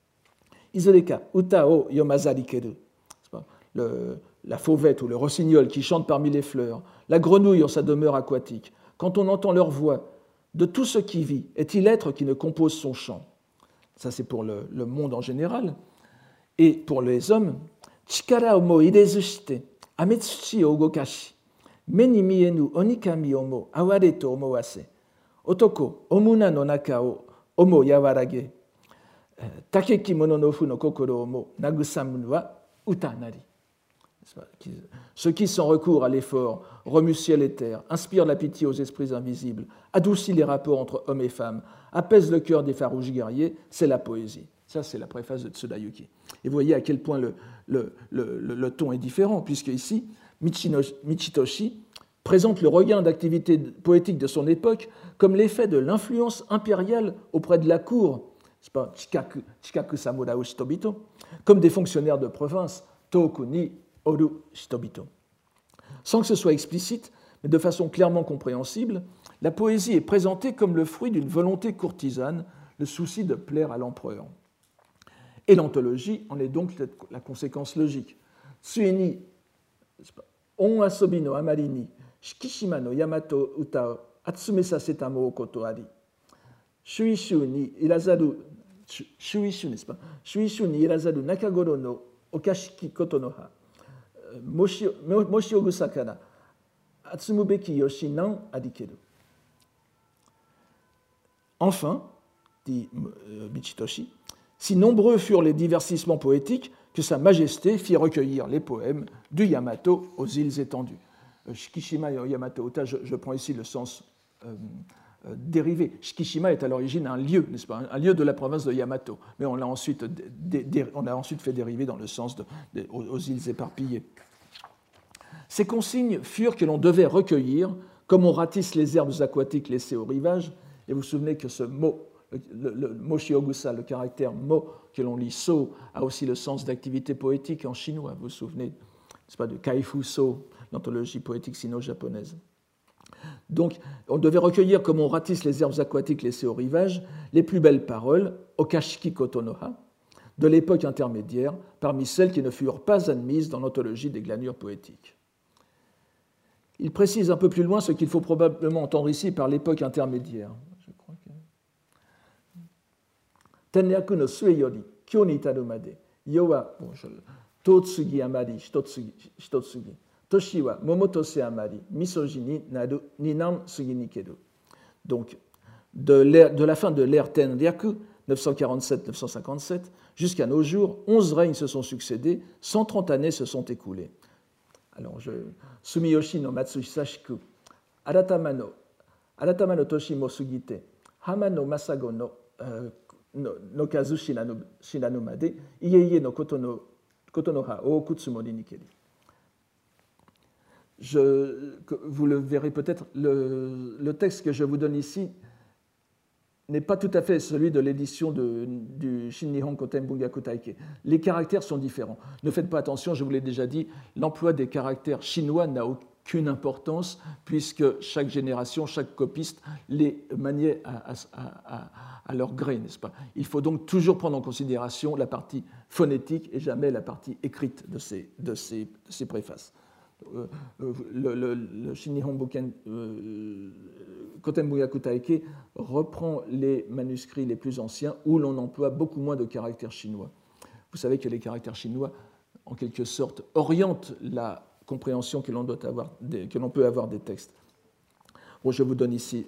[SPEAKER 1] uta o yomazarikeru. La fauvette ou le rossignol qui chante parmi les fleurs, la grenouille en sa demeure aquatique, quand on entend leur voix, de tout ce qui vit, est-il être qui ne compose son chant? Ça, c'est pour le monde en général. Et pour les hommes, chikara omo irezu shite, ametsuchi o ugokashi, me ni mienu onikami omo aware to omowase, otoko omuna no naka o omo yawarage, takeki mono no fu no kokoro omo nagusamu wa uta nari. Ceux qui, sans recours à l'effort, remuent ciel et terre, inspirent la pitié aux esprits invisibles, adoucissent les rapports entre hommes et femmes, apaisent le cœur des farouches guerriers, c'est la poésie. Ça, c'est la préface de Tsurayuki. Et vous voyez à quel point le ton est différent, puisque ici, Michitoshi présente le regain d'activité poétique de son époque comme l'effet de l'influence impériale auprès de la cour, c'est pas Chikaku Samura Shitobito, comme des fonctionnaires de province, Toku ni Oru Shitobito. Sans que ce soit explicite, mais de façon clairement compréhensible, la poésie est présentée comme le fruit d'une volonté courtisane, le souci de plaire à l'empereur. Et l'anthologie en est donc la conséquence logique. Tsueni, on asobi no amari ni, shikishima no yamato uta o atsume saseta mo koto ari. Shuishu ni irazaru, shuishu, n'est-ce pas? Shuishu ni irazaru nakagoro no okashiki koto no ha. Moshi ogusa kara atsumubeki yoshi nan arikeru. Enfin, dit Michitoshi, si nombreux furent les divertissements poétiques que Sa Majesté fit recueillir les poèmes du Yamato aux îles étendues. Shikishima et Yamato Uta, je prends ici le sens dérivé. Shikishima est à l'origine un lieu, n'est-ce pas, un lieu de la province de Yamato, mais on l'a ensuite fait dériver dans le sens aux îles éparpillées. Ces consignes furent que l'on devait recueillir, comme on ratisse les herbes aquatiques laissées au rivage, et vous vous souvenez que ce mot, le moshi ogusa, le caractère mo que l'on lit so, a aussi le sens d'activité poétique en chinois, vous vous souvenez, n'est-ce pas, de Kaifu So, l'anthologie poétique sino-japonaise. Donc, on devait recueillir, comme on ratisse les herbes aquatiques laissées au rivage, les plus belles paroles, okashiki kotonoha, de l'époque intermédiaire, parmi celles qui ne furent pas admises dans l'anthologie des glanures poétiques. Il précise un peu plus loin ce qu'il faut probablement entendre ici par l'époque intermédiaire. Je crois que... Tenryaku no sue yori, kyo ni itaru made, yo wa totsugi amari hitotsugi, toshi wa momotose amari, misoji ni naru ninan sugi nikeru. Donc, de la fin de l'ère Tenryaku, 947-957, jusqu'à nos jours, 11 règnes se sont succédés, 130 années se sont écoulées. Alors, Sumiyoshi no Matsu Hisashiku, Aratama no Toshi mo sugite, Hama no Masago no Kazu shinanu made, Ieiei no koto no ha ookutsu mori nikeri. Vous le verrez peut-être, le texte que je vous donne ici n'est pas tout à fait celui de l'édition du Shin-Nihon Koten Bungaku Taikei. Les caractères sont différents. Ne faites pas attention, je vous l'ai déjà dit, l'emploi des caractères chinois n'a aucune importance puisque chaque génération, chaque copiste les maniait à leur gré, n'est-ce pas? Il faut donc toujours prendre en considération la partie phonétique et jamais la partie écrite de ces préfaces. Le Shin-Nihon Kotenbyaku Taike reprend les manuscrits les plus anciens où l'on emploie beaucoup moins de caractères chinois. Vous savez que les caractères chinois, en quelque sorte, orientent la compréhension que l'on peut avoir des textes. Bon, je vous donne ici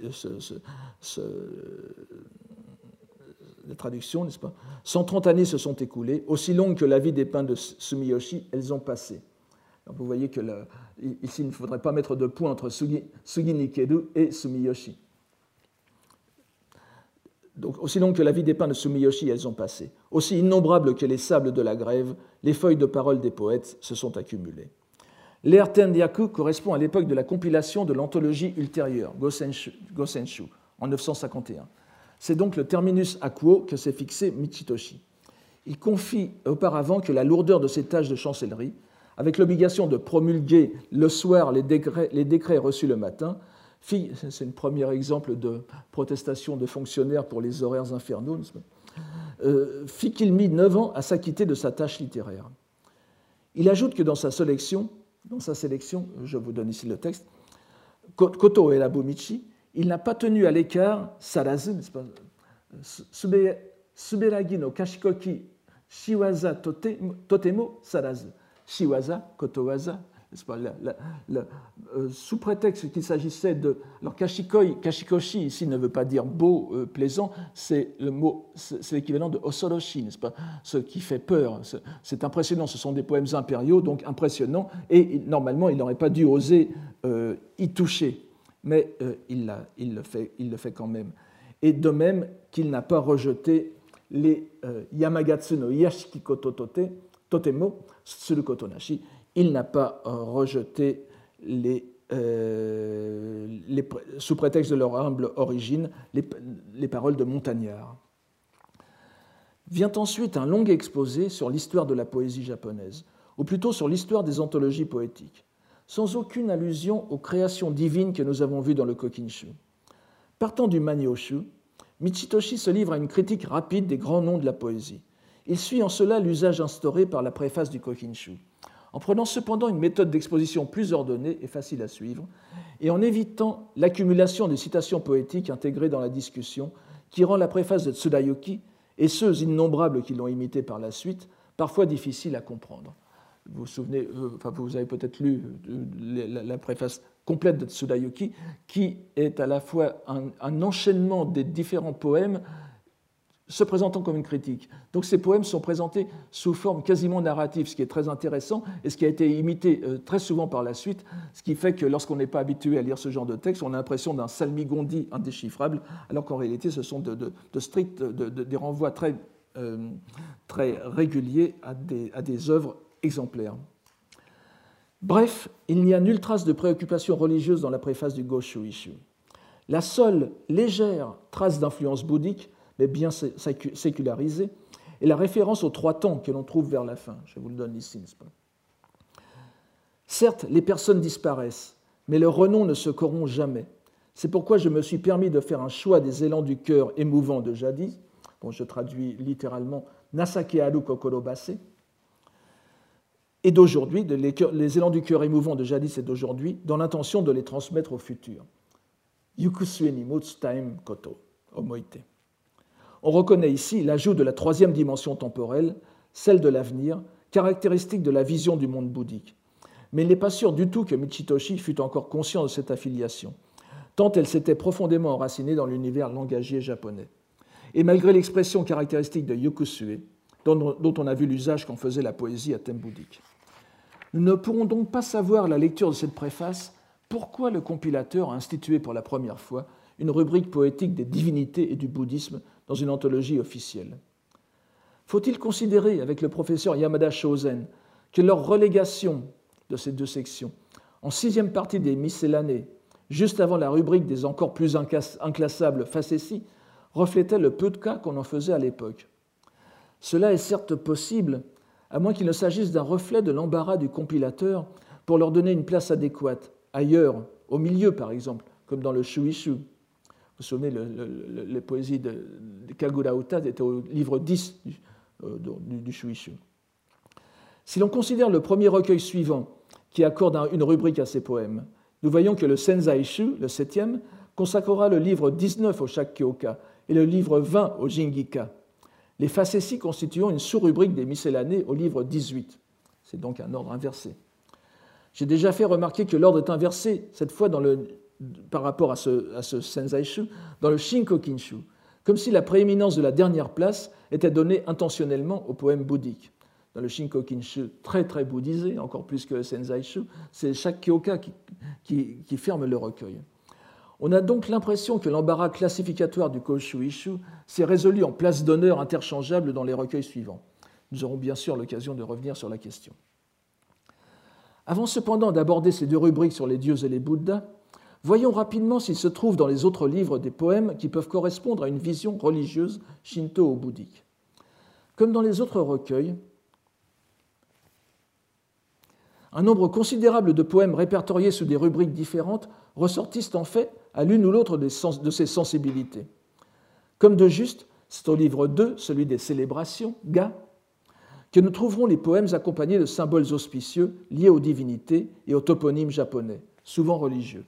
[SPEAKER 1] la traduction, n'est-ce pas ? 130 années se sont écoulées, aussi longues que la vie des pins de Sumiyoshi, elles ont passé. Alors vous voyez que ici, il ne faudrait pas mettre de point entre Sugi Nikeru et Sumiyoshi. Donc, aussi longues que la vie des pins de Sumiyoshi, elles ont passé. Aussi innombrables que les sables de la grève, les feuilles de parole des poètes se sont accumulées. L'ère Tendyaku correspond à l'époque de la compilation de l'anthologie ultérieure, Gosenshu, en 951. C'est donc le terminus aquo que s'est fixé Michitoshi. Il confie auparavant que la lourdeur de ses tâches de chancellerie, avec l'obligation de promulguer le soir les décrets reçus le matin, c'est un premier exemple de protestation de fonctionnaires pour les horaires infernaux, fit qu'il mit 9 ans à s'acquitter de sa tâche littéraire. Il ajoute que dans sa sélection, je vous donne ici le texte, Koto et Rabumichi, il n'a pas tenu à l'écart Sarazu, Suberagi no Kashikoki Shiwaza Totemo Sarazu. Shiwaza, Kotowaza, sous prétexte qu'il s'agissait de... Alors Kashikoshi ici ne veut pas dire beau, plaisant, c'est l'équivalent de Osoroshi, n'est-ce pas ? Ce qui fait peur, c'est impressionnant, ce sont des poèmes impériaux, donc impressionnants, et normalement il n'aurait pas dû oser y toucher, mais il le fait quand même. Et de même qu'il n'a pas rejeté les Yamagatsu no Yashiki Totemo, Tsuru Kotonashi, il n'a pas rejeté sous prétexte de leur humble origine, les paroles de Montagnard. Vient ensuite un long exposé sur l'histoire de la poésie japonaise, ou plutôt sur l'histoire des anthologies poétiques, sans aucune allusion aux créations divines que nous avons vues dans le Kokinshu. Partant du Manyoshu, Michitoshi se livre à une critique rapide des grands noms de la poésie. Il suit en cela l'usage instauré par la préface du Kokinshu, en prenant cependant une méthode d'exposition plus ordonnée et facile à suivre, et en évitant l'accumulation des citations poétiques intégrées dans la discussion qui rend la préface de Tsurayuki et ceux innombrables qui l'ont imité par la suite parfois difficiles à comprendre. Vous vous souvenez, vous avez peut-être lu la préface complète de Tsurayuki, qui est à la fois un enchaînement des différents poèmes se présentant comme une critique. Donc ces poèmes sont présentés sous forme quasiment narrative, ce qui est très intéressant et ce qui a été imité très souvent par la suite, ce qui fait que lorsqu'on n'est pas habitué à lire ce genre de texte, on a l'impression d'un salmigondi indéchiffrable, alors qu'en réalité ce sont des renvois très réguliers à des œuvres exemplaires. Bref, il n'y a nulle trace de préoccupation religieuse dans la préface du Goshuishu. La seule légère trace d'influence bouddhique, mais bien sécularisée, est la référence aux 3 temps que l'on trouve vers la fin. Je vous le donne ici, n'est-ce pas ? Certes, les personnes disparaissent, mais leur renom ne se corrompt jamais. C'est pourquoi je me suis permis de faire un choix des élans du cœur émouvant de jadis. Bon, je traduis littéralement Nasake Aru Kokoro Base. Et d'aujourd'hui, les élans du cœur émouvant de jadis et d'aujourd'hui, dans l'intention de les transmettre au futur. Yukusue ni Mutsutaim Koto, Omoite. On reconnaît ici l'ajout de la 3e dimension temporelle, celle de l'avenir, caractéristique de la vision du monde bouddhique. Mais il n'est pas sûr du tout que Michitoshi fût encore conscient de cette affiliation, tant elle s'était profondément enracinée dans l'univers langagier japonais. Et malgré l'expression caractéristique de Yukusue, dont on a vu l'usage qu'en faisait la poésie à thème bouddhique. Nous ne pourrons donc pas savoir à la lecture de cette préface pourquoi le compilateur a institué pour la première fois une rubrique poétique des divinités et du bouddhisme dans une anthologie officielle. Faut-il considérer avec le professeur Yamada Shozen que leur relégation de ces 2 sections, en 6e partie des miscellanées, juste avant la rubrique des encore plus inclassables facéties, reflétait le peu de cas qu'on en faisait à l'époque? Cela est certes possible, à moins qu'il ne s'agisse d'un reflet de l'embarras du compilateur pour leur donner une place adéquate, ailleurs, au milieu par exemple, comme dans le Shuishu. Vous vous souvenez, les poésies de Kagura Uta étaient au livre 10 du Shuishu. Si l'on considère le premier recueil suivant, qui accorde une rubrique à ces poèmes, nous voyons que le Senzaishu, le 7e, consacrera le livre 19 au Shakkyoka et le livre 20 au Jingika, les facéties constituant une sous-rubrique des miscellanées au livre 18. C'est donc un ordre inversé. J'ai déjà fait remarquer que l'ordre est inversé, cette fois par rapport à ce Senzaishu, dans le Shinkokinshu, comme si la prééminence de la dernière place était donnée intentionnellement au poème bouddhique. Dans le Shinkokinshu, très très bouddhisé, encore plus que le Senzaishu, c'est Shakkyoka qui ferme le recueil. On a donc l'impression que l'embarras classificatoire du Koshu-Ishu s'est résolu en place d'honneur interchangeable dans les recueils suivants. Nous aurons bien sûr l'occasion de revenir sur la question. Avant cependant d'aborder ces deux rubriques sur les dieux et les Bouddhas, voyons rapidement s'il se trouve dans les autres livres des poèmes qui peuvent correspondre à une vision religieuse shinto ou bouddhique. Comme dans les autres recueils, un nombre considérable de poèmes répertoriés sous des rubriques différentes ressortissent en fait à l'une ou l'autre de ces sensibilités. Comme de juste, c'est au livre 2, celui des célébrations, Ga, que nous trouverons les poèmes accompagnés de symboles auspicieux liés aux divinités et aux toponymes japonais, souvent religieux.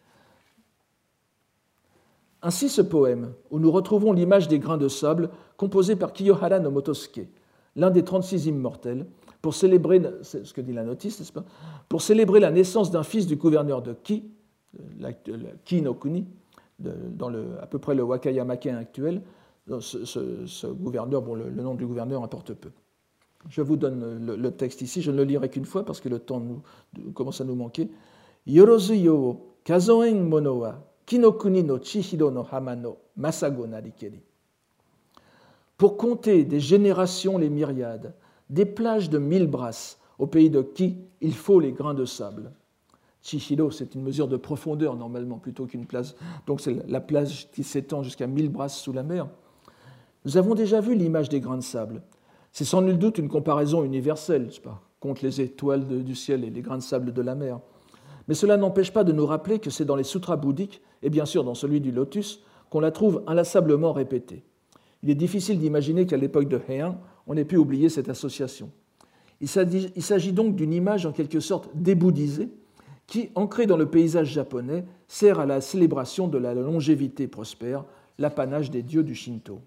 [SPEAKER 1] Ainsi ce poème, où nous retrouvons l'image des grains de sable, composé par Kiyohara no Motosuke, l'un des 36 immortels, pour célébrer, c'est ce que dit la notice, n'est-ce pas, pour célébrer la naissance d'un fils du gouverneur de Ki, Ki no Kuni, dans à peu près le Wakayama-ken actuel. Ce gouverneur, bon, le nom du gouverneur importe peu. Je vous donne le texte ici, je ne le lirai qu'une fois parce que le temps commence à nous manquer. Yorozu yo kazoen mono wa ki no kuni no chihiro no hama no masago narikeri. Pour compter des générations les myriades, des plages de 1000 brasses, au pays de Ki, il faut les grains de sable. Chihiro, c'est une mesure de profondeur normalement plutôt qu'une plage. Donc c'est la plage qui s'étend jusqu'à 1000 brasses sous la mer. Nous avons déjà vu l'image des grains de sable. C'est sans nul doute une comparaison universelle, n'est-ce pas, contre les étoiles du ciel et les grains de sable de la mer. Mais cela n'empêche pas de nous rappeler que c'est dans les sutras bouddhiques, et bien sûr dans celui du lotus, qu'on la trouve inlassablement répétée. Il est difficile d'imaginer qu'à l'époque de Heian, on ait pu oublier cette association. Il s'agit donc d'une image en quelque sorte débouddhisée qui, ancrée dans le paysage japonais, sert à la célébration de la longévité prospère, l'apanage des dieux du Shinto.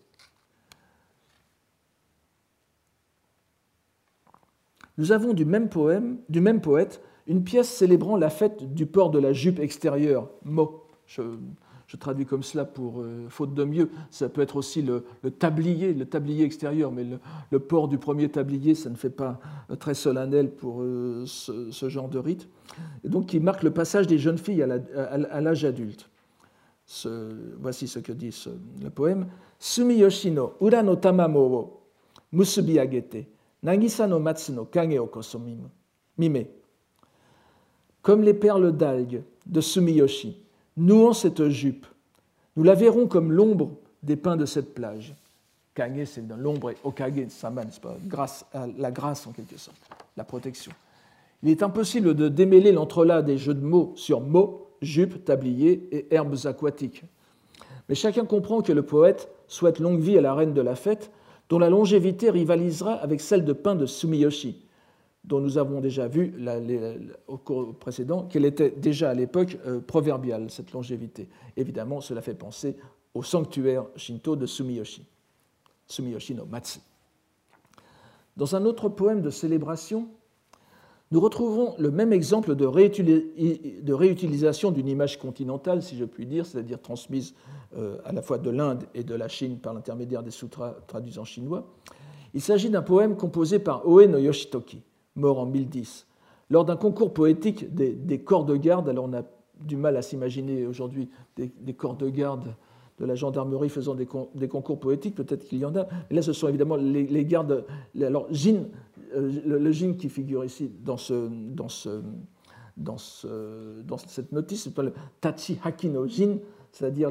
[SPEAKER 1] Nous avons du même poète une pièce célébrant la fête du port de la jupe extérieure, mo. Je traduis comme cela pour faute de mieux. Ça peut être aussi le tablier extérieur, mais le port du premier tablier, ça ne fait pas très solennel pour ce genre de rite. Et donc, qui marque le passage des jeunes filles à l'âge adulte. Voici ce que dit le poème. Sumiyoshi no ura no tamamo wo musubi agete. Nagisa no matsu no kage o koso mime. Comme les perles d'algues de Sumiyoshi, nouant cette jupe, nous la verrons comme l'ombre des pins de cette plage. Kage, c'est l'ombre, et okage, saman, c'est pas la grâce en quelque sorte, la protection. Il est impossible de démêler l'entrelac des jeux de mots sur mo, jupe, tablier et herbes aquatiques. Mais chacun comprend que le poète souhaite longue vie à la reine de la fête, dont la longévité rivalisera avec celle de pin de Sumiyoshi, dont nous avons déjà vu au cours précédent qu'elle était déjà à l'époque proverbiale, cette longévité. Évidemment, cela fait penser au sanctuaire shinto de Sumiyoshi, Sumiyoshi no Matsu. Dans un autre poème de célébration, nous retrouvons le même exemple de réutilisation d'une image continentale, si je puis dire, c'est-à-dire transmise à la fois de l'Inde et de la Chine par l'intermédiaire des sutras traduits en chinois. Il s'agit d'un poème composé par Oe no Yoshitoki, mort en 1010, lors d'un concours poétique des corps de garde. Alors on a du mal à s'imaginer aujourd'hui des corps de garde de la gendarmerie faisant des concours poétiques, peut-être qu'il y en a, mais là ce sont évidemment les gardes. Alors le jin qui figure ici dans cette notice, c'est pas le tachi haki no jin, c'est-à-dire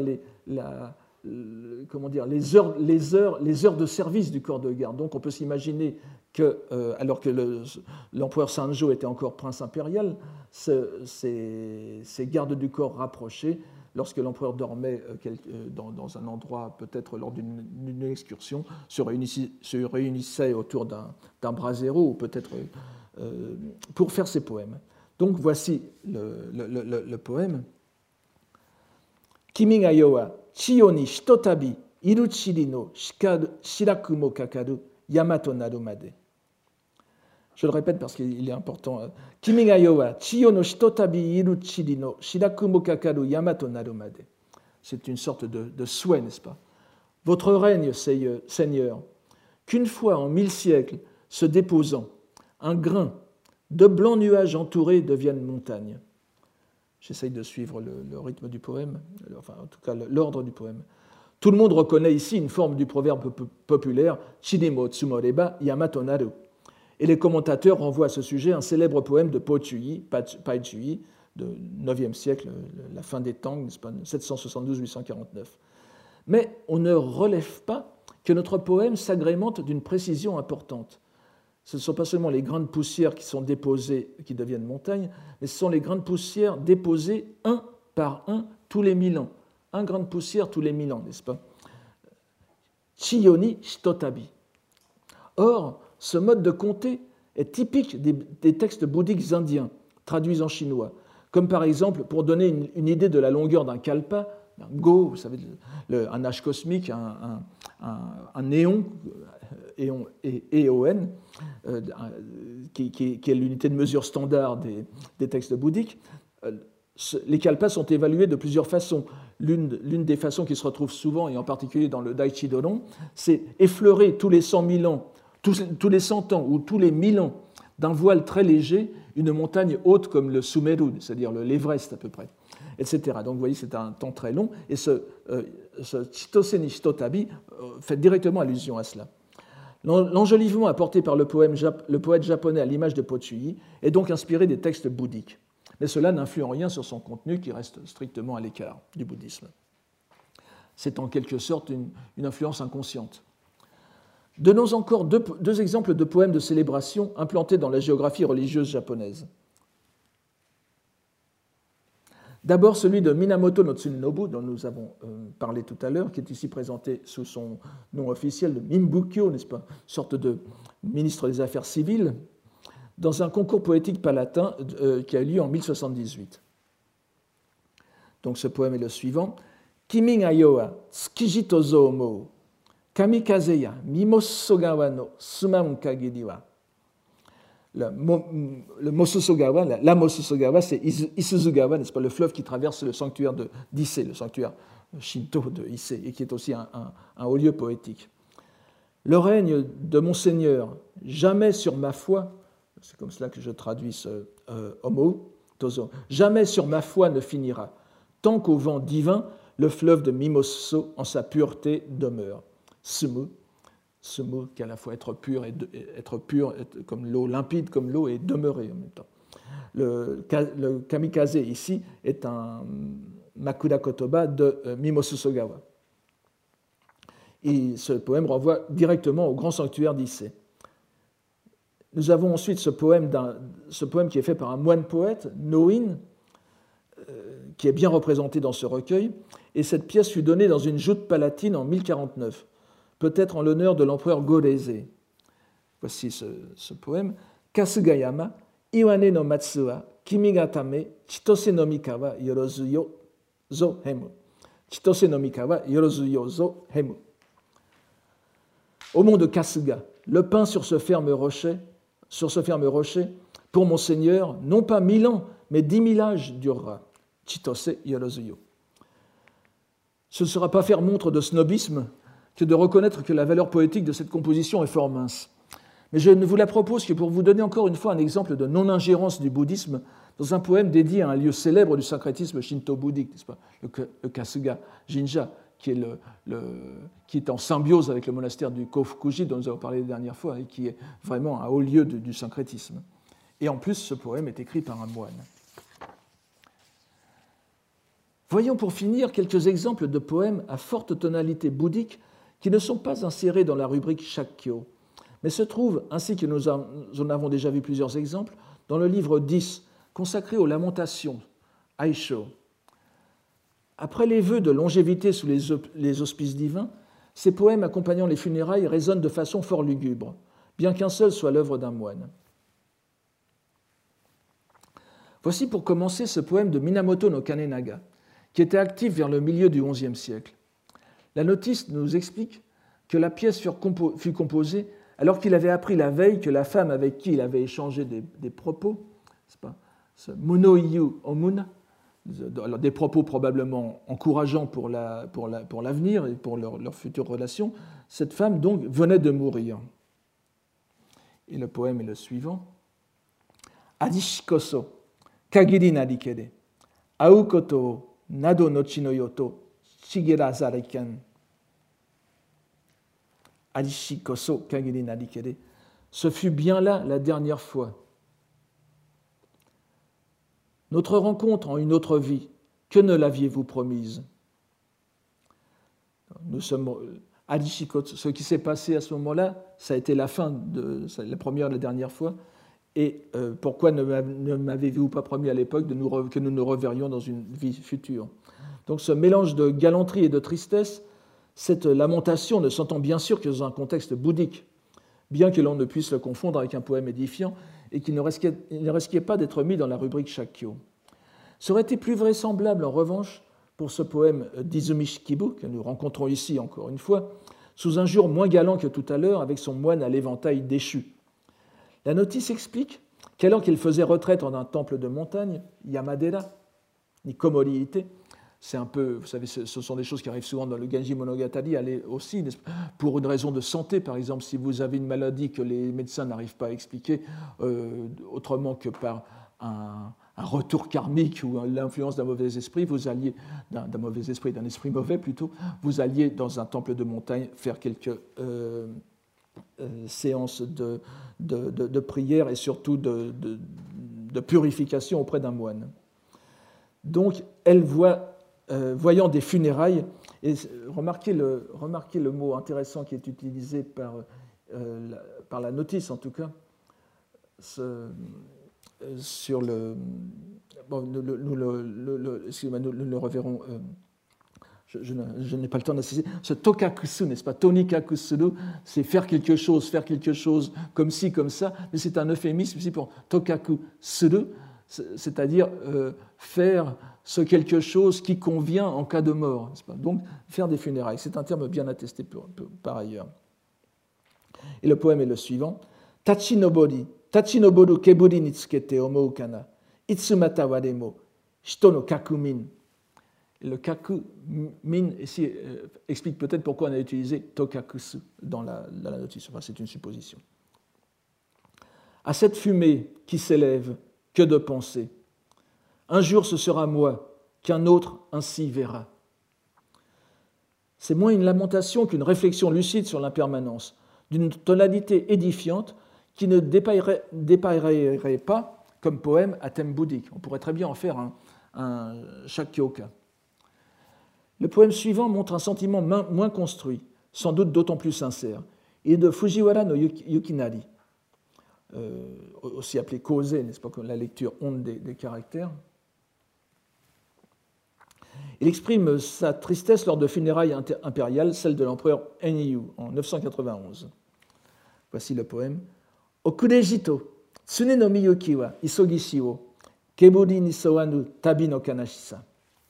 [SPEAKER 1] les heures de service du corps de garde. Donc on peut s'imaginer que, alors que l'empereur Sanjo était encore prince impérial, ces gardes du corps rapprochés, lorsque l'empereur dormait dans un endroit, peut-être lors d'une excursion, se réunissaient autour d'un brasero, ou peut-être pour faire ses poèmes. Donc voici le poème. Kimi ga yo wa chiyo ni hitotabi iru chiri no shiraku mo kakaru yama to naru made. Je le répète parce qu'il est important. Kimi ga yo wa chiyo no hitotabi iru chiri no shiraku mo kakaru yama to naru made. C'est une sorte de souhait, n'est-ce pas? Votre règne, Seigneur, qu'une fois en 1000 siècles se déposant, un grain de blancs nuages entourés devienne montagne. J'essaye de suivre le rythme du poème, enfin en tout cas l'ordre du poème. Tout le monde reconnaît ici une forme du proverbe populaire Chirimo tsumoreba yamato naru. Et les commentateurs renvoient à ce sujet un célèbre poème de Po Chuyi, Pai Chuyi, de 9e siècle, la fin des Tang, 772-849. Mais on ne relève pas que notre poème s'agrémente d'une précision importante. Ce ne sont pas seulement les grains de poussière qui sont déposés, qui deviennent montagnes, mais ce sont les grains de poussière déposés un par un tous les 1000 ans. Un grain de poussière tous les 1000 ans, n'est-ce pas? Chiyoni shitotabi. Or, ce mode de compter est typique des textes bouddhiques indiens, traduits en chinois, comme par exemple, pour donner une idée de la longueur d'un kalpa, un go, vous savez, un âge cosmique, un néon, EON, qui est l'unité de mesure standard des textes bouddhiques. Les kalpas sont évalués de plusieurs façons. L'une des façons qui se retrouve souvent, et en particulier dans le Daichi Doron, c'est effleurer tous les 100 000 ans, tous les 100 ans ou tous les 1000 ans d'un voile très léger une montagne haute comme le Sumeru, c'est-à-dire l'Everest à peu près, etc. Donc vous voyez, c'est un temps très long, et ce Chitose ni Shitotabi fait directement allusion à cela. L'enjolivement apporté par le poète japonais à l'image de Po Chuyi est donc inspiré des textes bouddhiques, mais cela n'influe en rien sur son contenu qui reste strictement à l'écart du bouddhisme. C'est en quelque sorte une influence inconsciente. Donnons encore deux exemples de poèmes de célébration implantés dans la géographie religieuse japonaise. D'abord celui de Minamoto no Tsunenobu, dont nous avons parlé tout à l'heure, qui est ici présenté sous son nom officiel de Minbukyo, n'est-ce pas, sorte de ministre des Affaires civiles, dans un concours poétique palatin qui a eu lieu en 1078. Donc ce poème est le suivant. Kimi ga yo wa tsukiji to zo omou, kamikaze ya mimosogawa no suman kagiri wa. Le Mosusogawa, la Mosusogawa, c'est Isuzugawa, n'est-ce pas, le fleuve qui traverse le sanctuaire de d'Issei, le sanctuaire shinto de Issei, et qui est aussi un haut lieu poétique. Le règne de mon Seigneur, jamais sur ma foi, c'est comme cela que je traduis ce homo, tozo, jamais sur ma foi ne finira, tant qu'au vent divin, le fleuve de Mimoso en sa pureté demeure. Sumu, qui à la fois être pur comme l'eau, limpide comme l'eau, et demeurer en même temps. Le kamikaze ici est un Makura Kotoba de Mimosu Sogawa. Et ce poème renvoie directement au grand sanctuaire d'Issei. Nous avons ensuite ce poème qui est fait par un moine poète, Noin, qui est bien représenté dans ce recueil, et cette pièce fut donnée dans une joute palatine en 1049. Peut-être en l'honneur de l'empereur Goreze. Voici ce poème. Kasugayama, Iwane no Matsuwa, Kimi ga tame, Chitose no Mikawa, Yorozuyo zo hemu. Chitose no Mikawa, Yorozuyo zo hemu. Au mont de Kasuga, le pain sur ce ferme rocher, pour mon Seigneur, non pas 1000 ans, mais 10 000 âges durera. Chitose Yorozuyo. Ce ne sera pas faire montre de snobisme que de reconnaître que la valeur poétique de cette composition est fort mince. Mais je ne vous la propose que pour vous donner encore une fois un exemple de non-ingérence du bouddhisme dans un poème dédié à un lieu célèbre du syncrétisme shinto-bouddhique, n'est-ce pas, le Kasuga Jinja, qui est en symbiose avec le monastère du Kofukuji, dont nous avons parlé la dernière fois, et qui est vraiment un haut lieu du syncrétisme. Et en plus, ce poème est écrit par un moine. Voyons pour finir quelques exemples de poèmes à forte tonalité bouddhique qui ne sont pas insérés dans la rubrique Shakkyo, mais se trouvent, ainsi que nous en avons déjà vu plusieurs exemples, dans le livre 10, consacré aux lamentations, Aisho. Après les vœux de longévité sous les auspices divins, ces poèmes accompagnant les funérailles résonnent de façon fort lugubre, bien qu'un seul soit l'œuvre d'un moine. Voici pour commencer ce poème de Minamoto no Kanenaga, qui était actif vers le milieu du XIe siècle. La notice nous explique que la pièce fut composée alors qu'il avait appris la veille que la femme avec qui il avait échangé des propos, c'est pas, ce Munoiyu Omuna, des propos probablement encourageants pour l'avenir et pour leur future relation, cette femme donc venait de mourir. Et le poème est le suivant. Adishikoso, kagiri narikere, au koto nado nochi no yoto, shigera zariken. Adishikoso, kagiri narikere. Ce fut bien là la dernière fois. Notre rencontre en une autre vie, que ne l'aviez-vous promise? Nous sommes Adishikoso. Ce qui s'est passé à ce moment-là, ça a été la fin de la première et la dernière fois. Et pourquoi ne m'avez-vous pas promis à l'époque que nous nous reverrions dans une vie future? Donc ce mélange de galanterie et de tristesse, cette lamentation ne s'entend bien sûr que dans un contexte bouddhique, bien que l'on ne puisse le confondre avec un poème édifiant et qu'il ne risquait pas d'être mis dans la rubrique Shakkyo. Ça aurait été plus vraisemblable en revanche pour ce poème d'Izumi Shikibu, que nous rencontrons ici encore une fois, sous un jour moins galant que tout à l'heure avec son moine à l'éventail déchu. La notice explique qu'alors qu'il faisait retraite dans un temple de montagne, Yamadera, ni Komori Ite, c'est un peu, vous savez, ce sont des choses qui arrivent souvent dans le Genji Monogatari, aller aussi, pour une raison de santé, par exemple, si vous avez une maladie que les médecins n'arrivent pas à expliquer autrement que par un retour karmique ou l'influence d'un mauvais esprit, vous alliez, d'un esprit mauvais plutôt, vous alliez dans un temple de montagne faire quelques séances de prière et surtout de purification auprès d'un moine. Donc, elle voyant des funérailles, et remarquez le mot intéressant qui est utilisé par la notice en tout cas, sur le... Bon, nous le reverrons... Je n'ai pas le temps d'assister. Ce tokakusu, n'est-ce pas? Tonikakusuru, c'est faire quelque chose comme ci, comme ça, mais c'est un euphémisme ici pour tokakusuru, c'est-à-dire faire ce quelque chose qui convient en cas de mort, n'est-ce pas? Donc, faire des funérailles. C'est un terme bien attesté par ailleurs. Et le poème est le suivant. Tachinoboru keburi ni tsukete omou kana, itsumata waremo, shito no kakumin. Le kaku-min ici explique peut-être pourquoi on a utilisé tokakusu dans la notice. Enfin, c'est une supposition. À cette fumée qui s'élève, que de pensées. Un jour ce sera moi, qu'un autre ainsi verra. C'est moins une lamentation qu'une réflexion lucide sur l'impermanence, d'une tonalité édifiante qui ne dépareillerait pas comme poème à thème bouddhique. On pourrait très bien en faire un Shakkyoka. Le poème suivant montre un sentiment moins construit, sans doute d'autant plus sincère. Il est de Fujiwara no Yukinari, aussi appelé Kose, n'est-ce pas, comme la lecture onde des caractères. Il exprime sa tristesse lors de funérailles impériales, celle de l'empereur Enyu en 991. Voici le poème. Okurejito, tsune no miyuki wa isogishi wo, keburi ni sowanu tabi no kanashisa.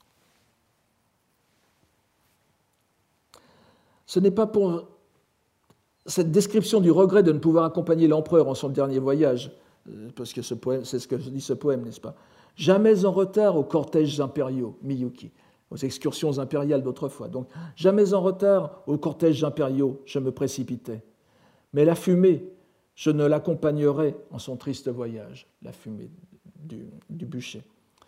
[SPEAKER 1] Ce n'est pas pour cette description du regret de ne pouvoir accompagner l'empereur en son dernier voyage, parce que c'est ce que dit ce poème, n'est-ce pas? Jamais en retard aux cortèges impériaux, Miyuki, aux excursions impériales d'autrefois. Donc, jamais en retard aux cortèges impériaux, je me précipitais. Mais la fumée, je ne l'accompagnerai en son triste voyage, la fumée du bûcher.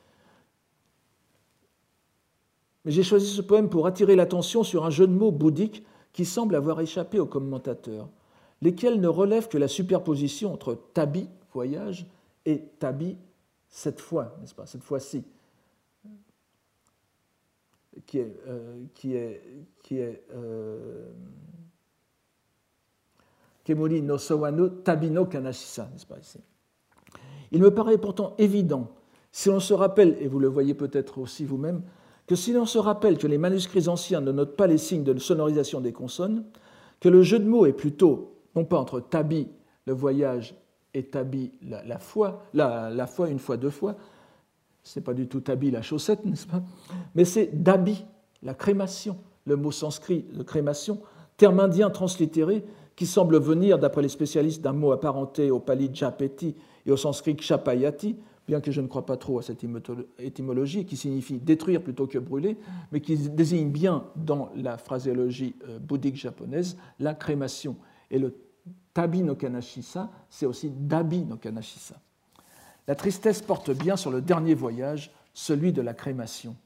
[SPEAKER 1] Mais j'ai choisi ce poème pour attirer l'attention sur un jeu de mots bouddhique qui semble avoir échappé aux commentateurs, lesquels ne relèvent que la superposition entre tabi, voyage, et tabi, cette fois, n'est-ce pas, cette fois-ci, qui est Kemuri no Sowanu Tabi no Kanashisa, n'est-ce pas ici. Il me paraît pourtant évident, si l'on se rappelle, et vous le voyez peut-être aussi vous-même, que si l'on se rappelle que les manuscrits anciens ne notent pas les signes de sonorisation des consonnes, que le jeu de mots est plutôt, non pas entre tabi, le voyage, et tabi, la fois, une fois, deux fois, Ce n'est pas du tout tabi la chaussette, n'est-ce pas? Mais c'est dabi, la crémation, le mot sanskrit de crémation, terme indien translittéré qui semble venir, d'après les spécialistes, d'un mot apparenté au pali japeti et au sanskrit kshapayati, bien que je ne crois pas trop à cette étymologie, qui signifie détruire plutôt que brûler, mais qui désigne bien dans la phraséologie bouddhique japonaise la crémation. Et le tabi no kanashisa, c'est aussi dabi no kanashisa. La tristesse porte bien sur le dernier voyage, celui de la crémation.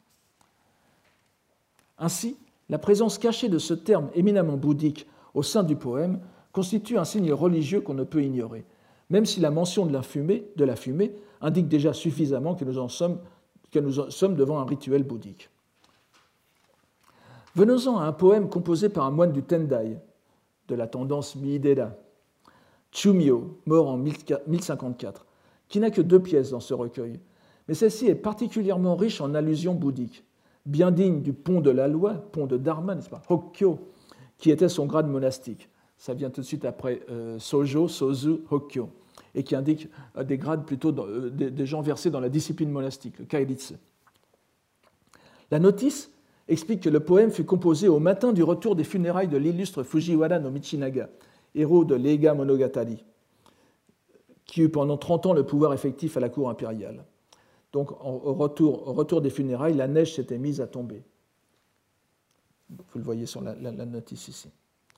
[SPEAKER 1] Ainsi, la présence cachée de ce terme éminemment bouddhique au sein du poème constitue un signe religieux qu'on ne peut ignorer, même si la mention de la fumée indique déjà suffisamment que nous sommes devant un rituel bouddhique. Venons-en à un poème composé par un moine du Tendai, de la tendance Miidera, Chumyo, mort en 1054, qui n'a que 2 pièces dans ce recueil, mais celle-ci est particulièrement riche en allusions bouddhiques, bien digne du pont de la loi, pont de Dharma, n'est-ce pas, Hokkyo, qui était son grade monastique. Ça vient tout de suite après Sojo, Sozu, Hokkyo, et qui indique des grades plutôt des gens versés dans la discipline monastique, le Kairitsu. La notice explique que le poème fut composé au matin du retour des funérailles de l'illustre Fujiwara no Michinaga, héros de l'Eiga Monogatari, qui eut pendant 30 ans le pouvoir effectif à la cour impériale. Donc, au retour des funérailles, la neige s'était mise à tomber. Vous le voyez sur la notice ici.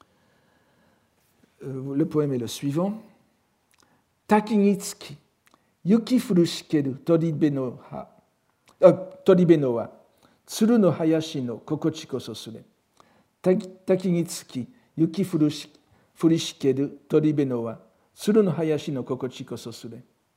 [SPEAKER 1] Le poème est le suivant. Takinitsuki, yuki furushikeru toribe no wa, tsuru no hayashi no kokochi koso sure. Takinitsuki, yuki furushikeru toribe no wa, tsuru no hayashi no kokochi koso sure.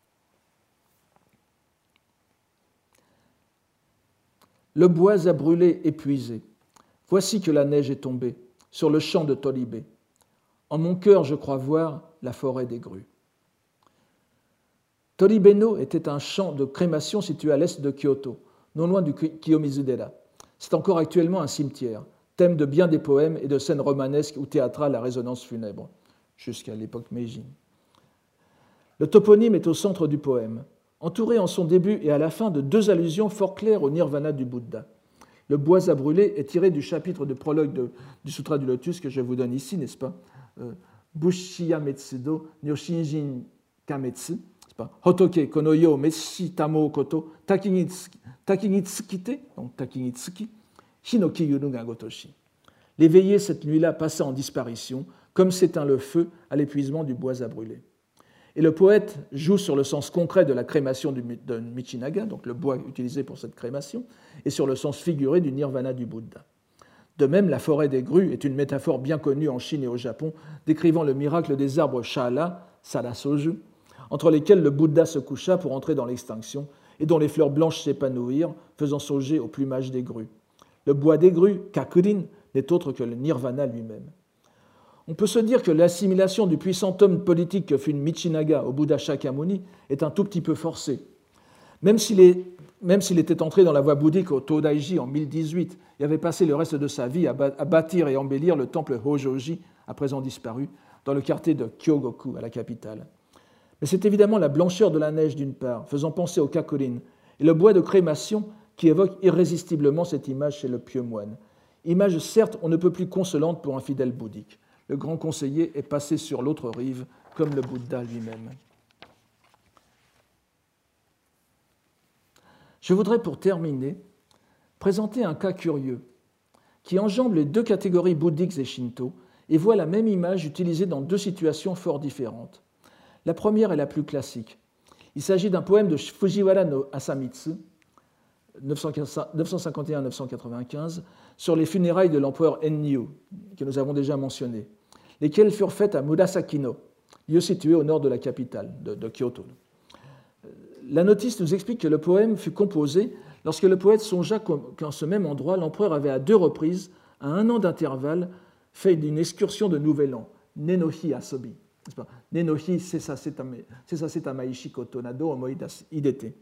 [SPEAKER 1] Le bois a brûlé épuisé. Voici que la neige est tombée sur le champ de Toribe. En mon cœur, je crois voir la forêt des grues. Toribeno était un champ de crémation situé à l'est de Kyoto, non loin du Kiyomizu-dera. C'est encore actuellement un cimetière, thème de bien des poèmes et de scènes romanesques ou théâtrales à résonance funèbre, jusqu'à l'époque Meiji. Le toponyme est au centre du poème, entouré en son début et à la fin de 2 allusions fort claires au nirvana du Bouddha. Le bois à brûler est tiré du chapitre de prologue du Sutra du Lotus que je vous donne ici, n'est-ce pas? Bushiya Metsudo Nyoshinjin Kametsu, n'est-ce pas? Hotoke konoyo meshi tamo koto takinitsukite, donc takinitsuki, hinokiyuru ga gotoshi. L'éveillé cette nuit-là passa en disparition, comme s'éteint le feu à l'épuisement du bois à brûler. Et le poète joue sur le sens concret de la crémation de Michinaga, donc le bois utilisé pour cette crémation, et sur le sens figuré du nirvana du Bouddha. De même, la forêt des grues est une métaphore bien connue en Chine et au Japon, décrivant le miracle des arbres Shala, Sarasoju, entre lesquels le Bouddha se coucha pour entrer dans l'extinction, et dont les fleurs blanches s'épanouirent, faisant songer au plumage des grues. Le bois des grues, Kakurin, n'est autre que le nirvana lui-même. On peut se dire que l'assimilation du puissant homme politique que fut Michinaga au Bouddha Shakyamuni est un tout petit peu forcée. Même s'il était entré dans la voie bouddhique au Todaiji en 1018 et avait passé le reste de sa vie à bâtir et embellir le temple Hojoji, à présent disparu, dans le quartier de Kyogoku, à la capitale. Mais c'est évidemment la blancheur de la neige d'une part, faisant penser au Kakurin, et le bois de crémation qui évoque irrésistiblement cette image chez le pieux moine. Image certes on ne peut plus consolante pour un fidèle bouddhique. Le grand conseiller est passé sur l'autre rive, comme le Bouddha lui-même. Je voudrais, pour terminer, présenter un cas curieux qui enjambe les 2 catégories bouddhiques et shinto et voit la même image utilisée dans 2 situations fort différentes. La première est la plus classique. Il s'agit d'un poème de Fujiwara no Asamitsu, 951-995, sur les funérailles de l'empereur Ennyu, que nous avons déjà mentionné, lesquelles furent faites à Murasaki-no, lieu situé au nord de la capitale, de Kyoto. La notice nous explique que le poème fut composé lorsque le poète songea qu'en ce même endroit, l'empereur avait à 2 reprises, à 1 an d'intervalle, fait une excursion de Nouvel An, Nenohi Asobi. Nenohi Sesaseta Maishi Kotonado Omoidas Hidete.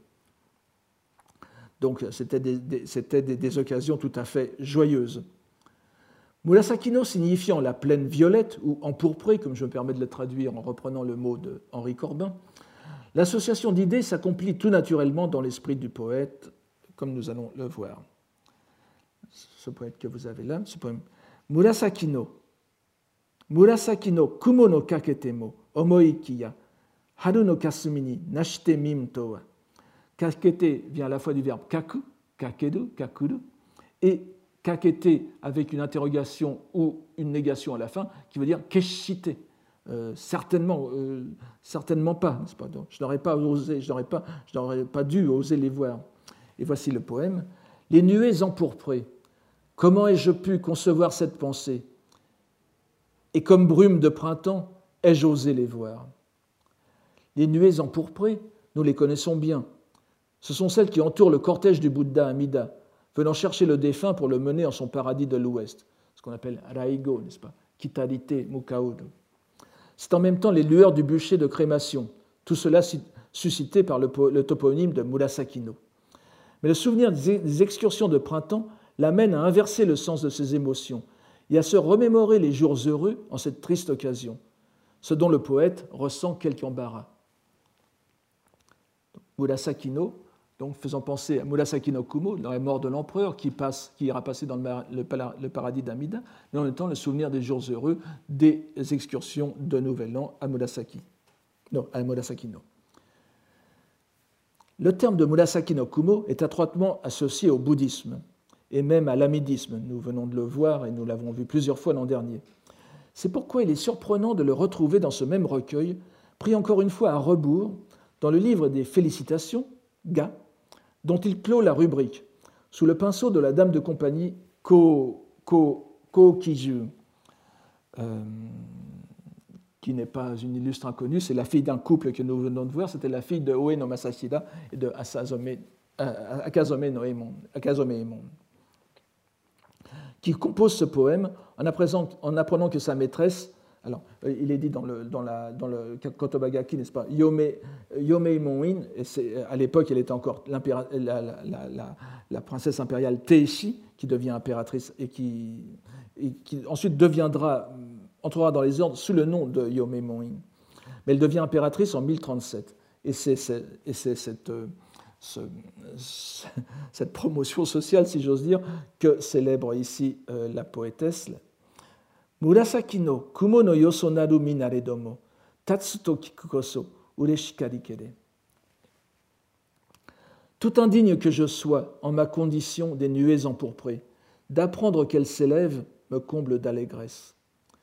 [SPEAKER 1] Donc c'était des occasions tout à fait joyeuses. Murasaki-no signifiant la plaine violette ou empourprée, comme je me permets de le traduire en reprenant le mot de Henri Corbin, L'association d'idées s'accomplit tout naturellement dans l'esprit du poète, comme nous allons le voir. Ce poète que vous avez là, ce poème. Murasaki no kumo no kakete mo omoikiya haru no kasumi ni nashite mimto wa. Kakete vient à la fois du verbe kaku, kakeru, kakuru, et kakete avec une interrogation ou une négation à la fin qui veut dire keshite. Certainement pas, n'est-ce pas? Donc, je n'aurais pas osé, je n'aurais pas dû oser les voir. Et voici le poème. Les nuées empourprées, comment ai-je pu concevoir cette pensée? Et comme brume de printemps, ai-je osé les voir? Les nuées empourprées, nous les connaissons bien. Ce sont celles qui entourent le cortège du Bouddha Amida, venant chercher le défunt pour le mener en son paradis de l'Ouest, ce qu'on appelle Raigo, n'est-ce pas? Kitarite Mukaodo. C'est en même temps les lueurs du bûcher de crémation, tout cela suscité par le toponyme de Murasaki-no. Mais le souvenir des excursions de printemps l'amène à inverser le sens de ses émotions et à se remémorer les jours heureux en cette triste occasion, ce dont le poète ressent quelque embarras. Murasaki-no, donc faisant penser à Murasaki no Kumo, dans la mort de l'empereur qui ira passer dans le paradis d'Amida, mais en même temps le souvenir des jours heureux des excursions de Nouvel An à Murasaki. Non, à Murasaki-no. Le terme de Murasaki no Kumo est étroitement associé au bouddhisme et même à l'amidisme. Nous venons de le voir et nous l'avons vu plusieurs fois l'an dernier. C'est pourquoi il est surprenant de le retrouver dans ce même recueil, pris encore une fois à rebours, dans le livre des Félicitations, Ga, dont il clôt la rubrique, sous le pinceau de la dame de compagnie Ko Kiju, qui n'est pas une illustre inconnue, c'est la fille d'un couple que nous venons de voir, c'était la fille de Oe no Masashida et de Akazome Emon, qui compose ce poème en apprenant que sa maîtresse, alors il est dit dans le Kotobagaki, n'est-ce pas, Yomei Monin, et à l'époque elle était encore la princesse impériale Teishi, qui devient impératrice et qui ensuite entrera dans les ordres sous le nom de Yomei Monin. Mais elle devient impératrice en 1037. Et c'est cette promotion sociale, si j'ose dire, que célèbre ici la poétesse. Murasaki no kumo no yoso naru minaredomo, tatsu to kiku koso ureshikari kere. Tout indigne que je sois en ma condition des nuées empourprées, d'apprendre qu'elles s'élèvent me comble d'allégresse.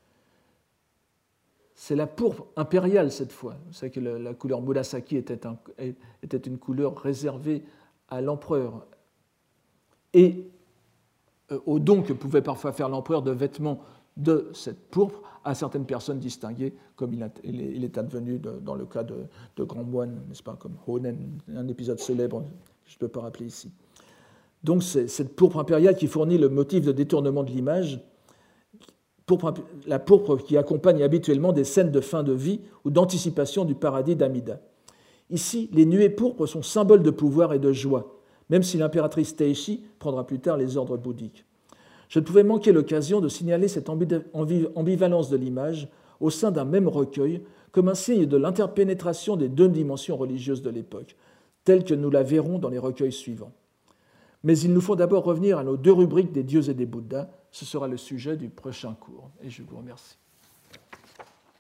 [SPEAKER 1] C'est la pourpre impériale cette fois. Vous savez que la couleur Murasaki était une couleur réservée à l'empereur et au don que pouvait parfois faire l'empereur de vêtements de cette pourpre à certaines personnes distinguées, comme il est advenu dans le cas de grands moines, n'est-ce pas, comme Honen, un épisode célèbre que je ne peux pas rappeler ici. Donc c'est cette pourpre impériale qui fournit le motif de détournement de l'image, la pourpre qui accompagne habituellement des scènes de fin de vie ou d'anticipation du paradis d'Amida. Ici, les nuées pourpres sont symboles de pouvoir et de joie, même si l'impératrice Teishi prendra plus tard les ordres bouddhiques. Je ne pouvais manquer l'occasion de signaler cette ambivalence de l'image au sein d'un même recueil comme un signe de l'interpénétration des deux dimensions religieuses de l'époque, telles que nous la verrons dans les recueils suivants. Mais il nous faut d'abord revenir à nos deux rubriques des dieux et des Bouddhas. Ce sera le sujet du prochain cours. Et je vous remercie.